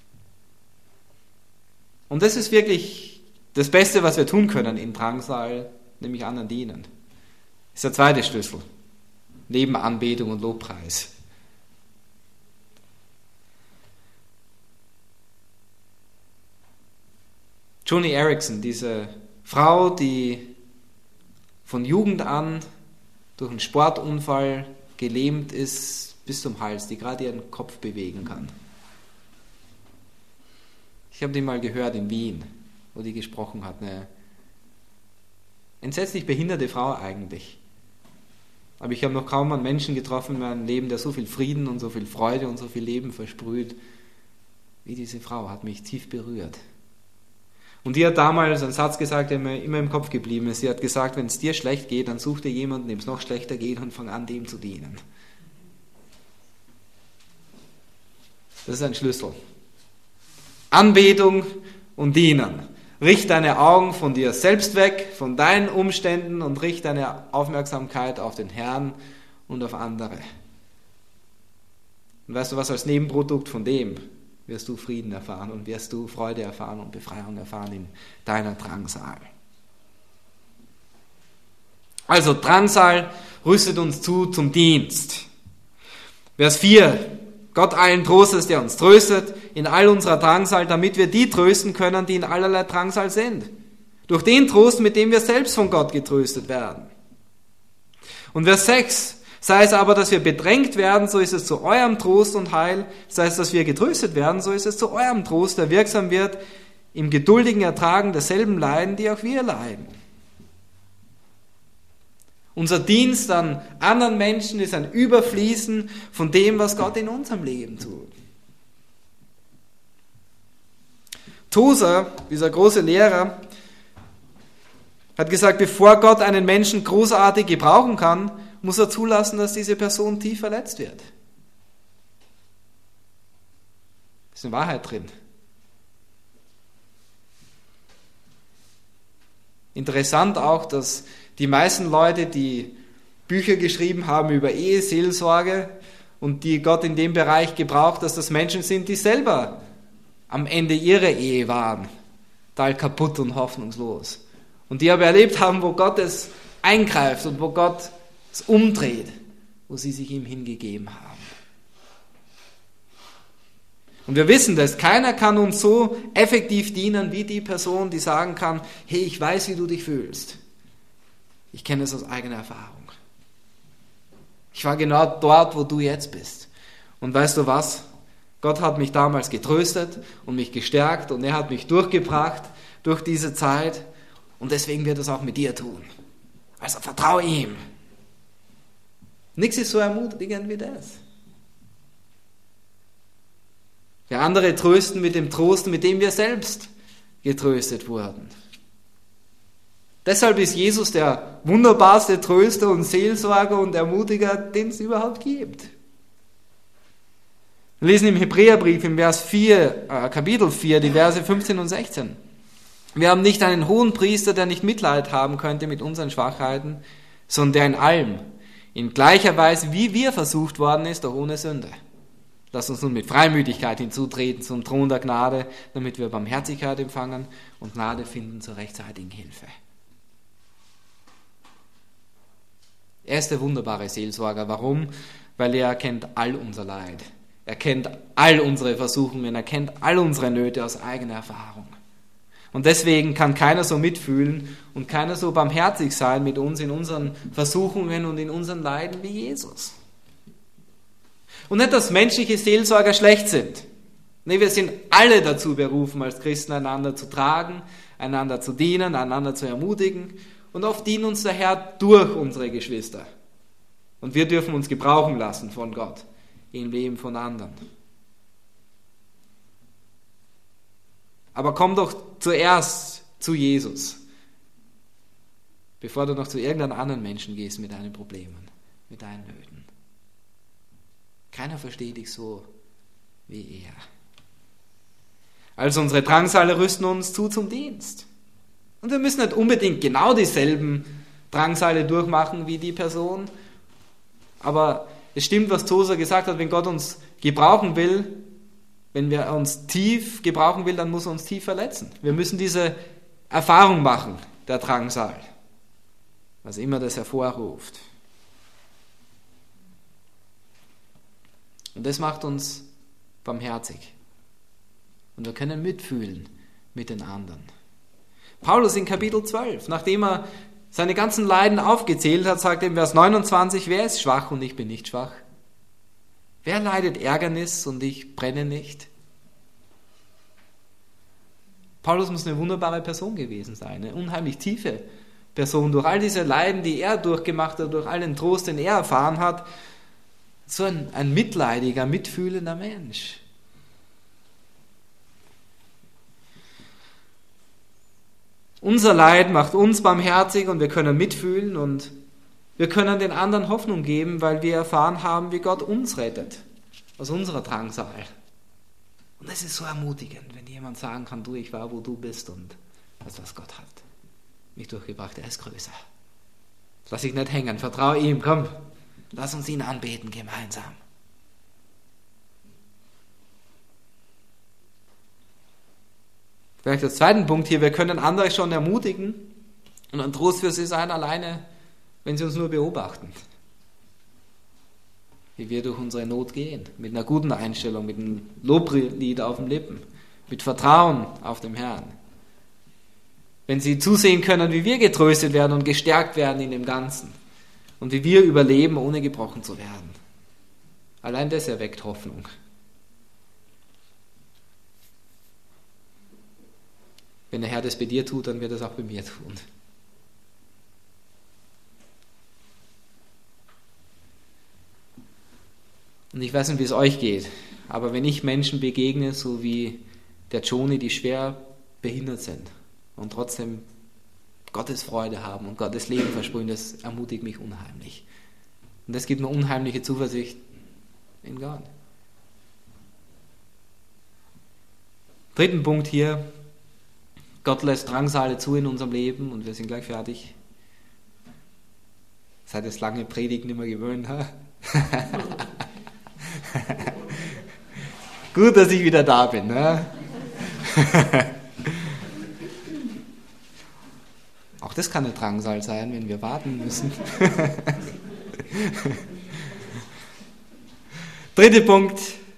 Und das ist wirklich das Beste, was wir tun können in Drangsal, nämlich anderen dienen. Das ist der zweite Schlüssel. Neben Anbetung und Lobpreis. Joni Eareckson, diese Frau, die von Jugend an durch einen Sportunfall gelähmt ist bis zum Hals, die gerade ihren Kopf bewegen kann. Ich habe die mal gehört in Wien, wo die gesprochen hat. Eine entsetzlich behinderte Frau eigentlich. Aber ich habe noch kaum einen Menschen getroffen in meinem Leben, der so viel Frieden und so viel Freude und so viel Leben versprüht, wie diese Frau, hat mich tief berührt. Und die hat damals einen Satz gesagt, der mir immer im Kopf geblieben ist. Sie hat gesagt, wenn es dir schlecht geht, dann such dir jemanden, dem es noch schlechter geht und fang an, dem zu dienen. Das ist ein Schlüssel. Anbetung und Dienen. Richte deine Augen von dir selbst weg, von deinen Umständen und richte deine Aufmerksamkeit auf den Herrn und auf andere. Und weißt du was, als Nebenprodukt von dem wirst du Frieden erfahren und wirst du Freude erfahren und Befreiung erfahren in deiner Drangsal. Also Drangsal rüstet uns zum Dienst. Vers 4. Gott allen Trostes, der uns tröstet in all unserer Drangsal, damit wir die trösten können, die in allerlei Drangsal sind. Durch den Trost, mit dem wir selbst von Gott getröstet werden. Und Vers 6. Sei es aber, dass wir bedrängt werden, so ist es zu eurem Trost und Heil. Sei es, dass wir getröstet werden, so ist es zu eurem Trost, der wirksam wird im geduldigen Ertragen derselben Leiden, die auch wir leiden. Unser Dienst an anderen Menschen ist ein Überfließen von dem, was Gott in unserem Leben tut. Tozer, dieser große Lehrer, hat gesagt, bevor Gott einen Menschen großartig gebrauchen kann, muss er zulassen, dass diese Person tief verletzt wird. Da ist eine Wahrheit drin. Interessant auch, dass die meisten Leute, die Bücher geschrieben haben über Eheseelsorge und die Gott in dem Bereich gebraucht, dass das Menschen sind, die selber am Ende ihrer Ehe waren, total kaputt und hoffnungslos. Und die aber erlebt haben, wo Gott es eingreift und wo Gott es umdreht, wo sie sich ihm hingegeben haben. Und wir wissen das, keiner kann uns so effektiv dienen wie die Person, die sagen kann, hey, ich weiß, wie du dich fühlst. Ich kenne es aus eigener Erfahrung. Ich war genau dort, wo du jetzt bist. Und weißt du was? Gott hat mich damals getröstet und mich gestärkt und er hat mich durchgebracht durch diese Zeit und deswegen wird er es auch mit dir tun. Also vertraue ihm. Nichts ist so ermutigend wie das. Wir andere trösten mit dem Trost, mit dem wir selbst getröstet wurden. Deshalb ist Jesus der wunderbarste Tröster und Seelsorger und Ermutiger, den es überhaupt gibt. Wir lesen im Hebräerbrief im Kapitel 4, die Verse 15 und 16. Wir haben nicht einen hohen Priester, der nicht Mitleid haben könnte mit unseren Schwachheiten, sondern der in allem, in gleicher Weise, wie wir versucht worden ist, doch ohne Sünde. Lass uns nun mit Freimütigkeit hinzutreten zum Thron der Gnade, damit wir Barmherzigkeit empfangen und Gnade finden zur rechtzeitigen Hilfe. Er ist der wunderbare Seelsorger. Warum? Weil er kennt all unser Leid. Er kennt all unsere Versuchungen. Er kennt all unsere Nöte aus eigener Erfahrung. Und deswegen kann keiner so mitfühlen und keiner so barmherzig sein mit uns in unseren Versuchungen und in unseren Leiden wie Jesus. Und nicht, dass menschliche Seelsorger schlecht sind. Nee, wir sind alle dazu berufen, als Christen einander zu tragen, einander zu dienen, einander zu ermutigen. Und oft dienen uns der Herr durch unsere Geschwister. Und wir dürfen uns gebrauchen lassen von Gott im Leben von anderen. Aber komm doch zuerst zu Jesus, bevor du noch zu irgendeinem anderen Menschen gehst mit deinen Problemen, mit deinen Nöten. Keiner versteht dich so wie er. Also unsere Drangsale rüsten uns zum Dienst. Und wir müssen nicht unbedingt genau dieselben Drangsale durchmachen wie die Person. Aber es stimmt, was Tozer gesagt hat, wenn Gott uns gebrauchen will, wenn wir uns tief gebrauchen will, dann muss er uns tief verletzen. Wir müssen diese Erfahrung machen, der Drangsal, was immer das hervorruft. Und das macht uns barmherzig. Und wir können mitfühlen mit den anderen. Paulus in Kapitel 12, nachdem er seine ganzen Leiden aufgezählt hat, sagt er in Vers 29, wer ist schwach und ich bin nicht schwach? Wer leidet Ärgernis und ich brenne nicht? Paulus muss eine wunderbare Person gewesen sein, eine unheimlich tiefe Person. Durch all diese Leiden, die er durchgemacht hat, durch all den Trost, den er erfahren hat, so ein mitleidiger, mitfühlender Mensch. Unser Leid macht uns barmherzig und wir können mitfühlen und wir können den anderen Hoffnung geben, weil wir erfahren haben, wie Gott uns rettet aus unserer Drangsal. Und es ist so ermutigend, wenn jemand sagen kann, du, ich war, wo du bist und das, was Gott hat mich durchgebracht, er ist größer. Lass dich nicht hängen, vertraue ihm, komm, lass uns ihn anbeten gemeinsam. Vielleicht der zweite Punkt hier, wir können andere schon ermutigen und ein Trost für sie sein, alleine, wenn sie uns nur beobachten. Wie wir durch unsere Not gehen, mit einer guten Einstellung, mit einem Loblied auf den Lippen, mit Vertrauen auf den Herrn. Wenn sie zusehen können, wie wir getröstet werden und gestärkt werden in dem Ganzen und wie wir überleben, ohne gebrochen zu werden. Allein das erweckt Hoffnung. Wenn der Herr das bei dir tut, dann wird er es auch bei mir tun. Und ich weiß nicht, wie es euch geht, aber wenn ich Menschen begegne, so wie der Joni, die schwer behindert sind und trotzdem Gottes Freude haben und Gottes Leben versprühen, das ermutigt mich unheimlich. Und das gibt mir unheimliche Zuversicht in Gott. Dritten Punkt hier, Gott lässt Drangsale zu in unserem Leben und wir sind gleich fertig. Seid das lange Predigen nicht mehr gewöhnt, ha? Gut, dass ich wieder da bin. Ne? Auch das kann eine Drangsal sein, wenn wir warten müssen. Dritter Punkt.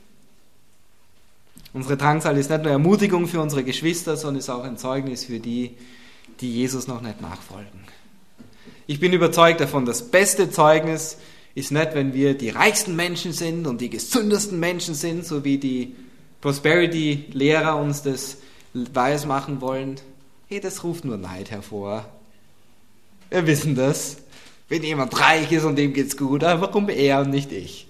Unsere Drangsal ist nicht nur Ermutigung für unsere Geschwister, sondern ist auch ein Zeugnis für die, die Jesus noch nicht nachfolgen. Ich bin überzeugt davon, das beste Zeugnis ist nicht, wenn wir die reichsten Menschen sind und die gesündesten Menschen sind, so wie die Prosperity-Lehrer uns das weiß machen wollen. Hey, das ruft nur Neid hervor. Wir wissen das. Wenn jemand reich ist und dem geht's gut, warum er und nicht ich?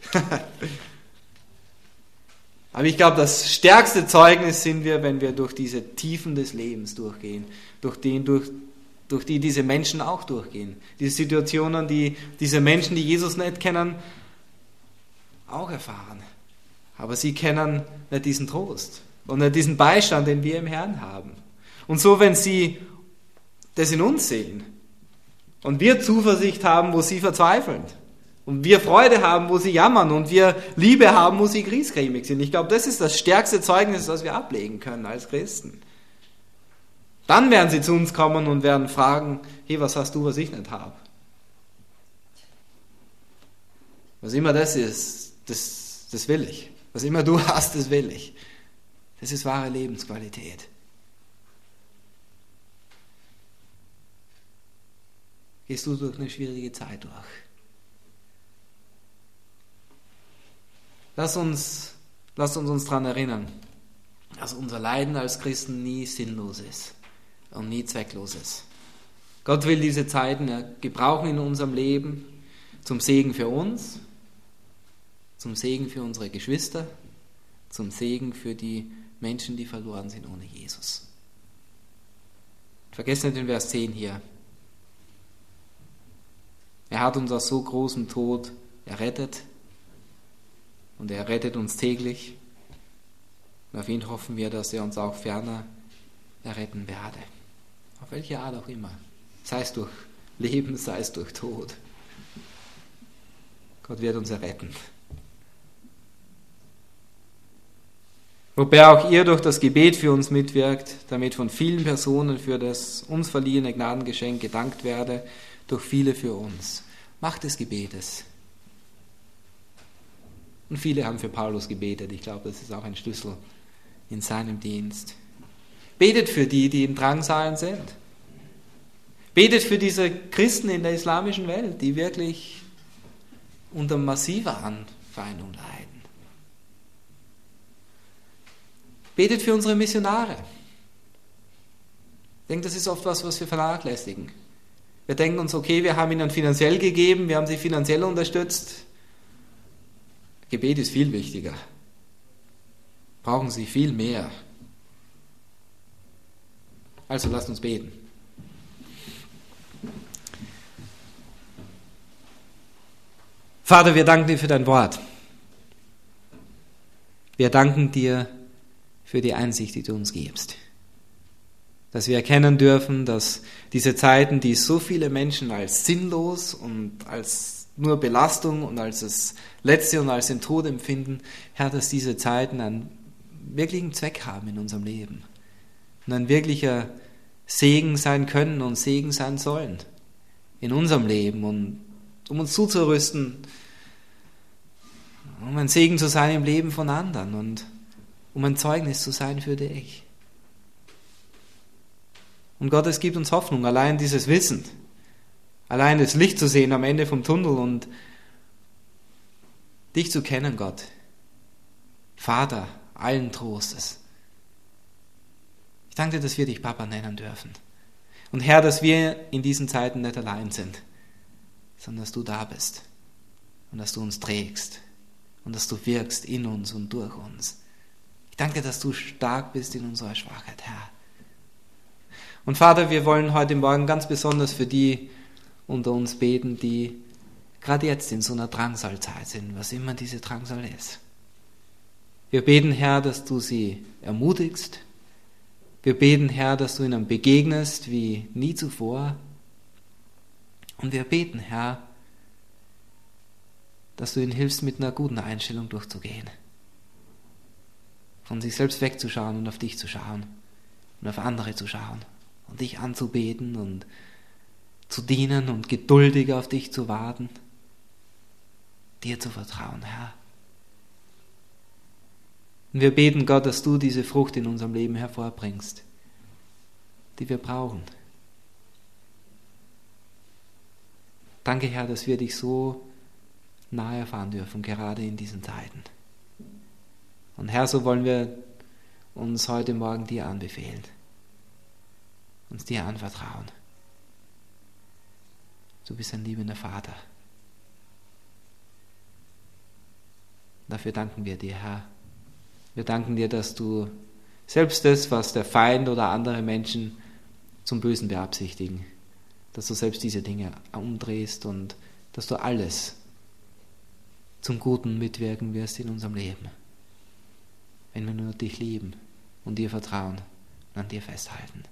Aber ich glaube, das stärkste Zeugnis sind wir, wenn wir durch diese Tiefen des Lebens durchgehen, durch die diese Menschen auch durchgehen. Diese Situationen, die diese Menschen, die Jesus nicht kennen, auch erfahren. Aber sie kennen nicht diesen Trost und nicht diesen Beistand, den wir im Herrn haben. Und so, wenn sie das in uns sehen und wir Zuversicht haben, wo sie verzweifeln und wir Freude haben, wo sie jammern und wir Liebe haben, wo sie griesgrämig sind. Ich glaube, das ist das stärkste Zeugnis, das wir ablegen können als Christen. Dann werden sie zu uns kommen und werden fragen, hey, was hast du, was ich nicht habe? Was immer das ist, das will ich. Was immer du hast, das will ich. Das ist wahre Lebensqualität. Gehst du durch eine schwierige Zeit durch? Lass uns daran erinnern, dass unser Leiden als Christen nie sinnlos ist und nie zwecklos ist. Gott will diese Zeiten gebrauchen in unserem Leben zum Segen für uns, zum Segen für unsere Geschwister, zum Segen für die Menschen, die verloren sind ohne Jesus. Vergesst nicht den Vers 10 hier. Er hat uns aus so großem Tod errettet und er rettet uns täglich. Und auf ihn hoffen wir, dass er uns auch ferner erretten werde. Auf welche Art auch immer. Sei es durch Leben, sei es durch Tod. Gott wird uns erretten. Wobei auch ihr durch das Gebet für uns mitwirkt, damit von vielen Personen für das uns verliehene Gnadengeschenk gedankt werde, durch viele für uns. Macht des Gebetes. Und viele haben für Paulus gebetet. Ich glaube, das ist auch ein Schlüssel in seinem Dienst. Betet für die, die in Drangsalen sind. Betet für diese Christen in der islamischen Welt, die wirklich unter massiver Anfeindung leiden. Betet für unsere Missionare. Ich denke, das ist oft was wir vernachlässigen. Wir denken uns, okay, wir haben ihnen finanziell gegeben, wir haben sie finanziell unterstützt. Gebet ist viel wichtiger. Brauchen sie viel mehr. Also lasst uns beten. Vater, wir danken dir für dein Wort. Wir danken dir für die Einsicht, die du uns gibst. Dass wir erkennen dürfen, dass diese Zeiten, die so viele Menschen als sinnlos und als nur Belastung und als das Letzte und als den Tod empfinden, Herr, dass diese Zeiten einen wirklichen Zweck haben in unserem Leben und ein wirklicher Segen sein können und Segen sein sollen in unserem Leben und um uns zuzurüsten, um ein Segen zu sein im Leben von anderen und um ein Zeugnis zu sein für dich. Und Gott, es gibt uns Hoffnung, allein dieses Wissen, allein das Licht zu sehen am Ende vom Tunnel und dich zu kennen, Gott. Vater allen Trostes. Ich danke dir, dass wir dich Papa nennen dürfen. Und Herr, dass wir in diesen Zeiten nicht allein sind, sondern dass du da bist und dass du uns trägst und dass du wirkst in uns und durch uns. Ich danke dir, dass du stark bist in unserer Schwachheit, Herr. Und Vater, wir wollen heute Morgen ganz besonders für die unter uns beten, die gerade jetzt in so einer Drangsalzeit sind, was immer diese Drangsal ist. Wir beten, Herr, dass du sie ermutigst. Wir beten, Herr, dass du ihnen begegnest wie nie zuvor. Und wir beten, Herr, dass du ihnen hilfst, mit einer guten Einstellung durchzugehen. Von sich selbst wegzuschauen und auf dich zu schauen und auf andere zu schauen und dich anzubeten und zu dienen und geduldig auf dich zu warten, dir zu vertrauen, Herr. Und wir beten, Gott, dass du diese Frucht in unserem Leben hervorbringst, die wir brauchen. Danke, Herr, dass wir dich so nahe erfahren dürfen, gerade in diesen Zeiten. Und Herr, so wollen wir uns heute Morgen dir anbefehlen, uns dir anvertrauen. Du bist ein liebender Vater. Dafür danken wir dir, Herr. Wir danken dir, dass du selbst das, was der Feind oder andere Menschen zum Bösen beabsichtigen, dass du selbst diese Dinge umdrehst und dass du alles zum Guten mitwirken wirst in unserem Leben, wenn wir nur dich lieben und dir vertrauen und an dir festhalten.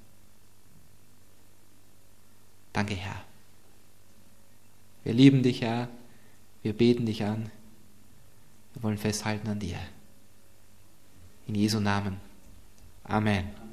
Danke, Herr. Wir lieben dich, Herr. Wir beten dich an. Wir wollen festhalten an dir. In Jesu Namen. Amen.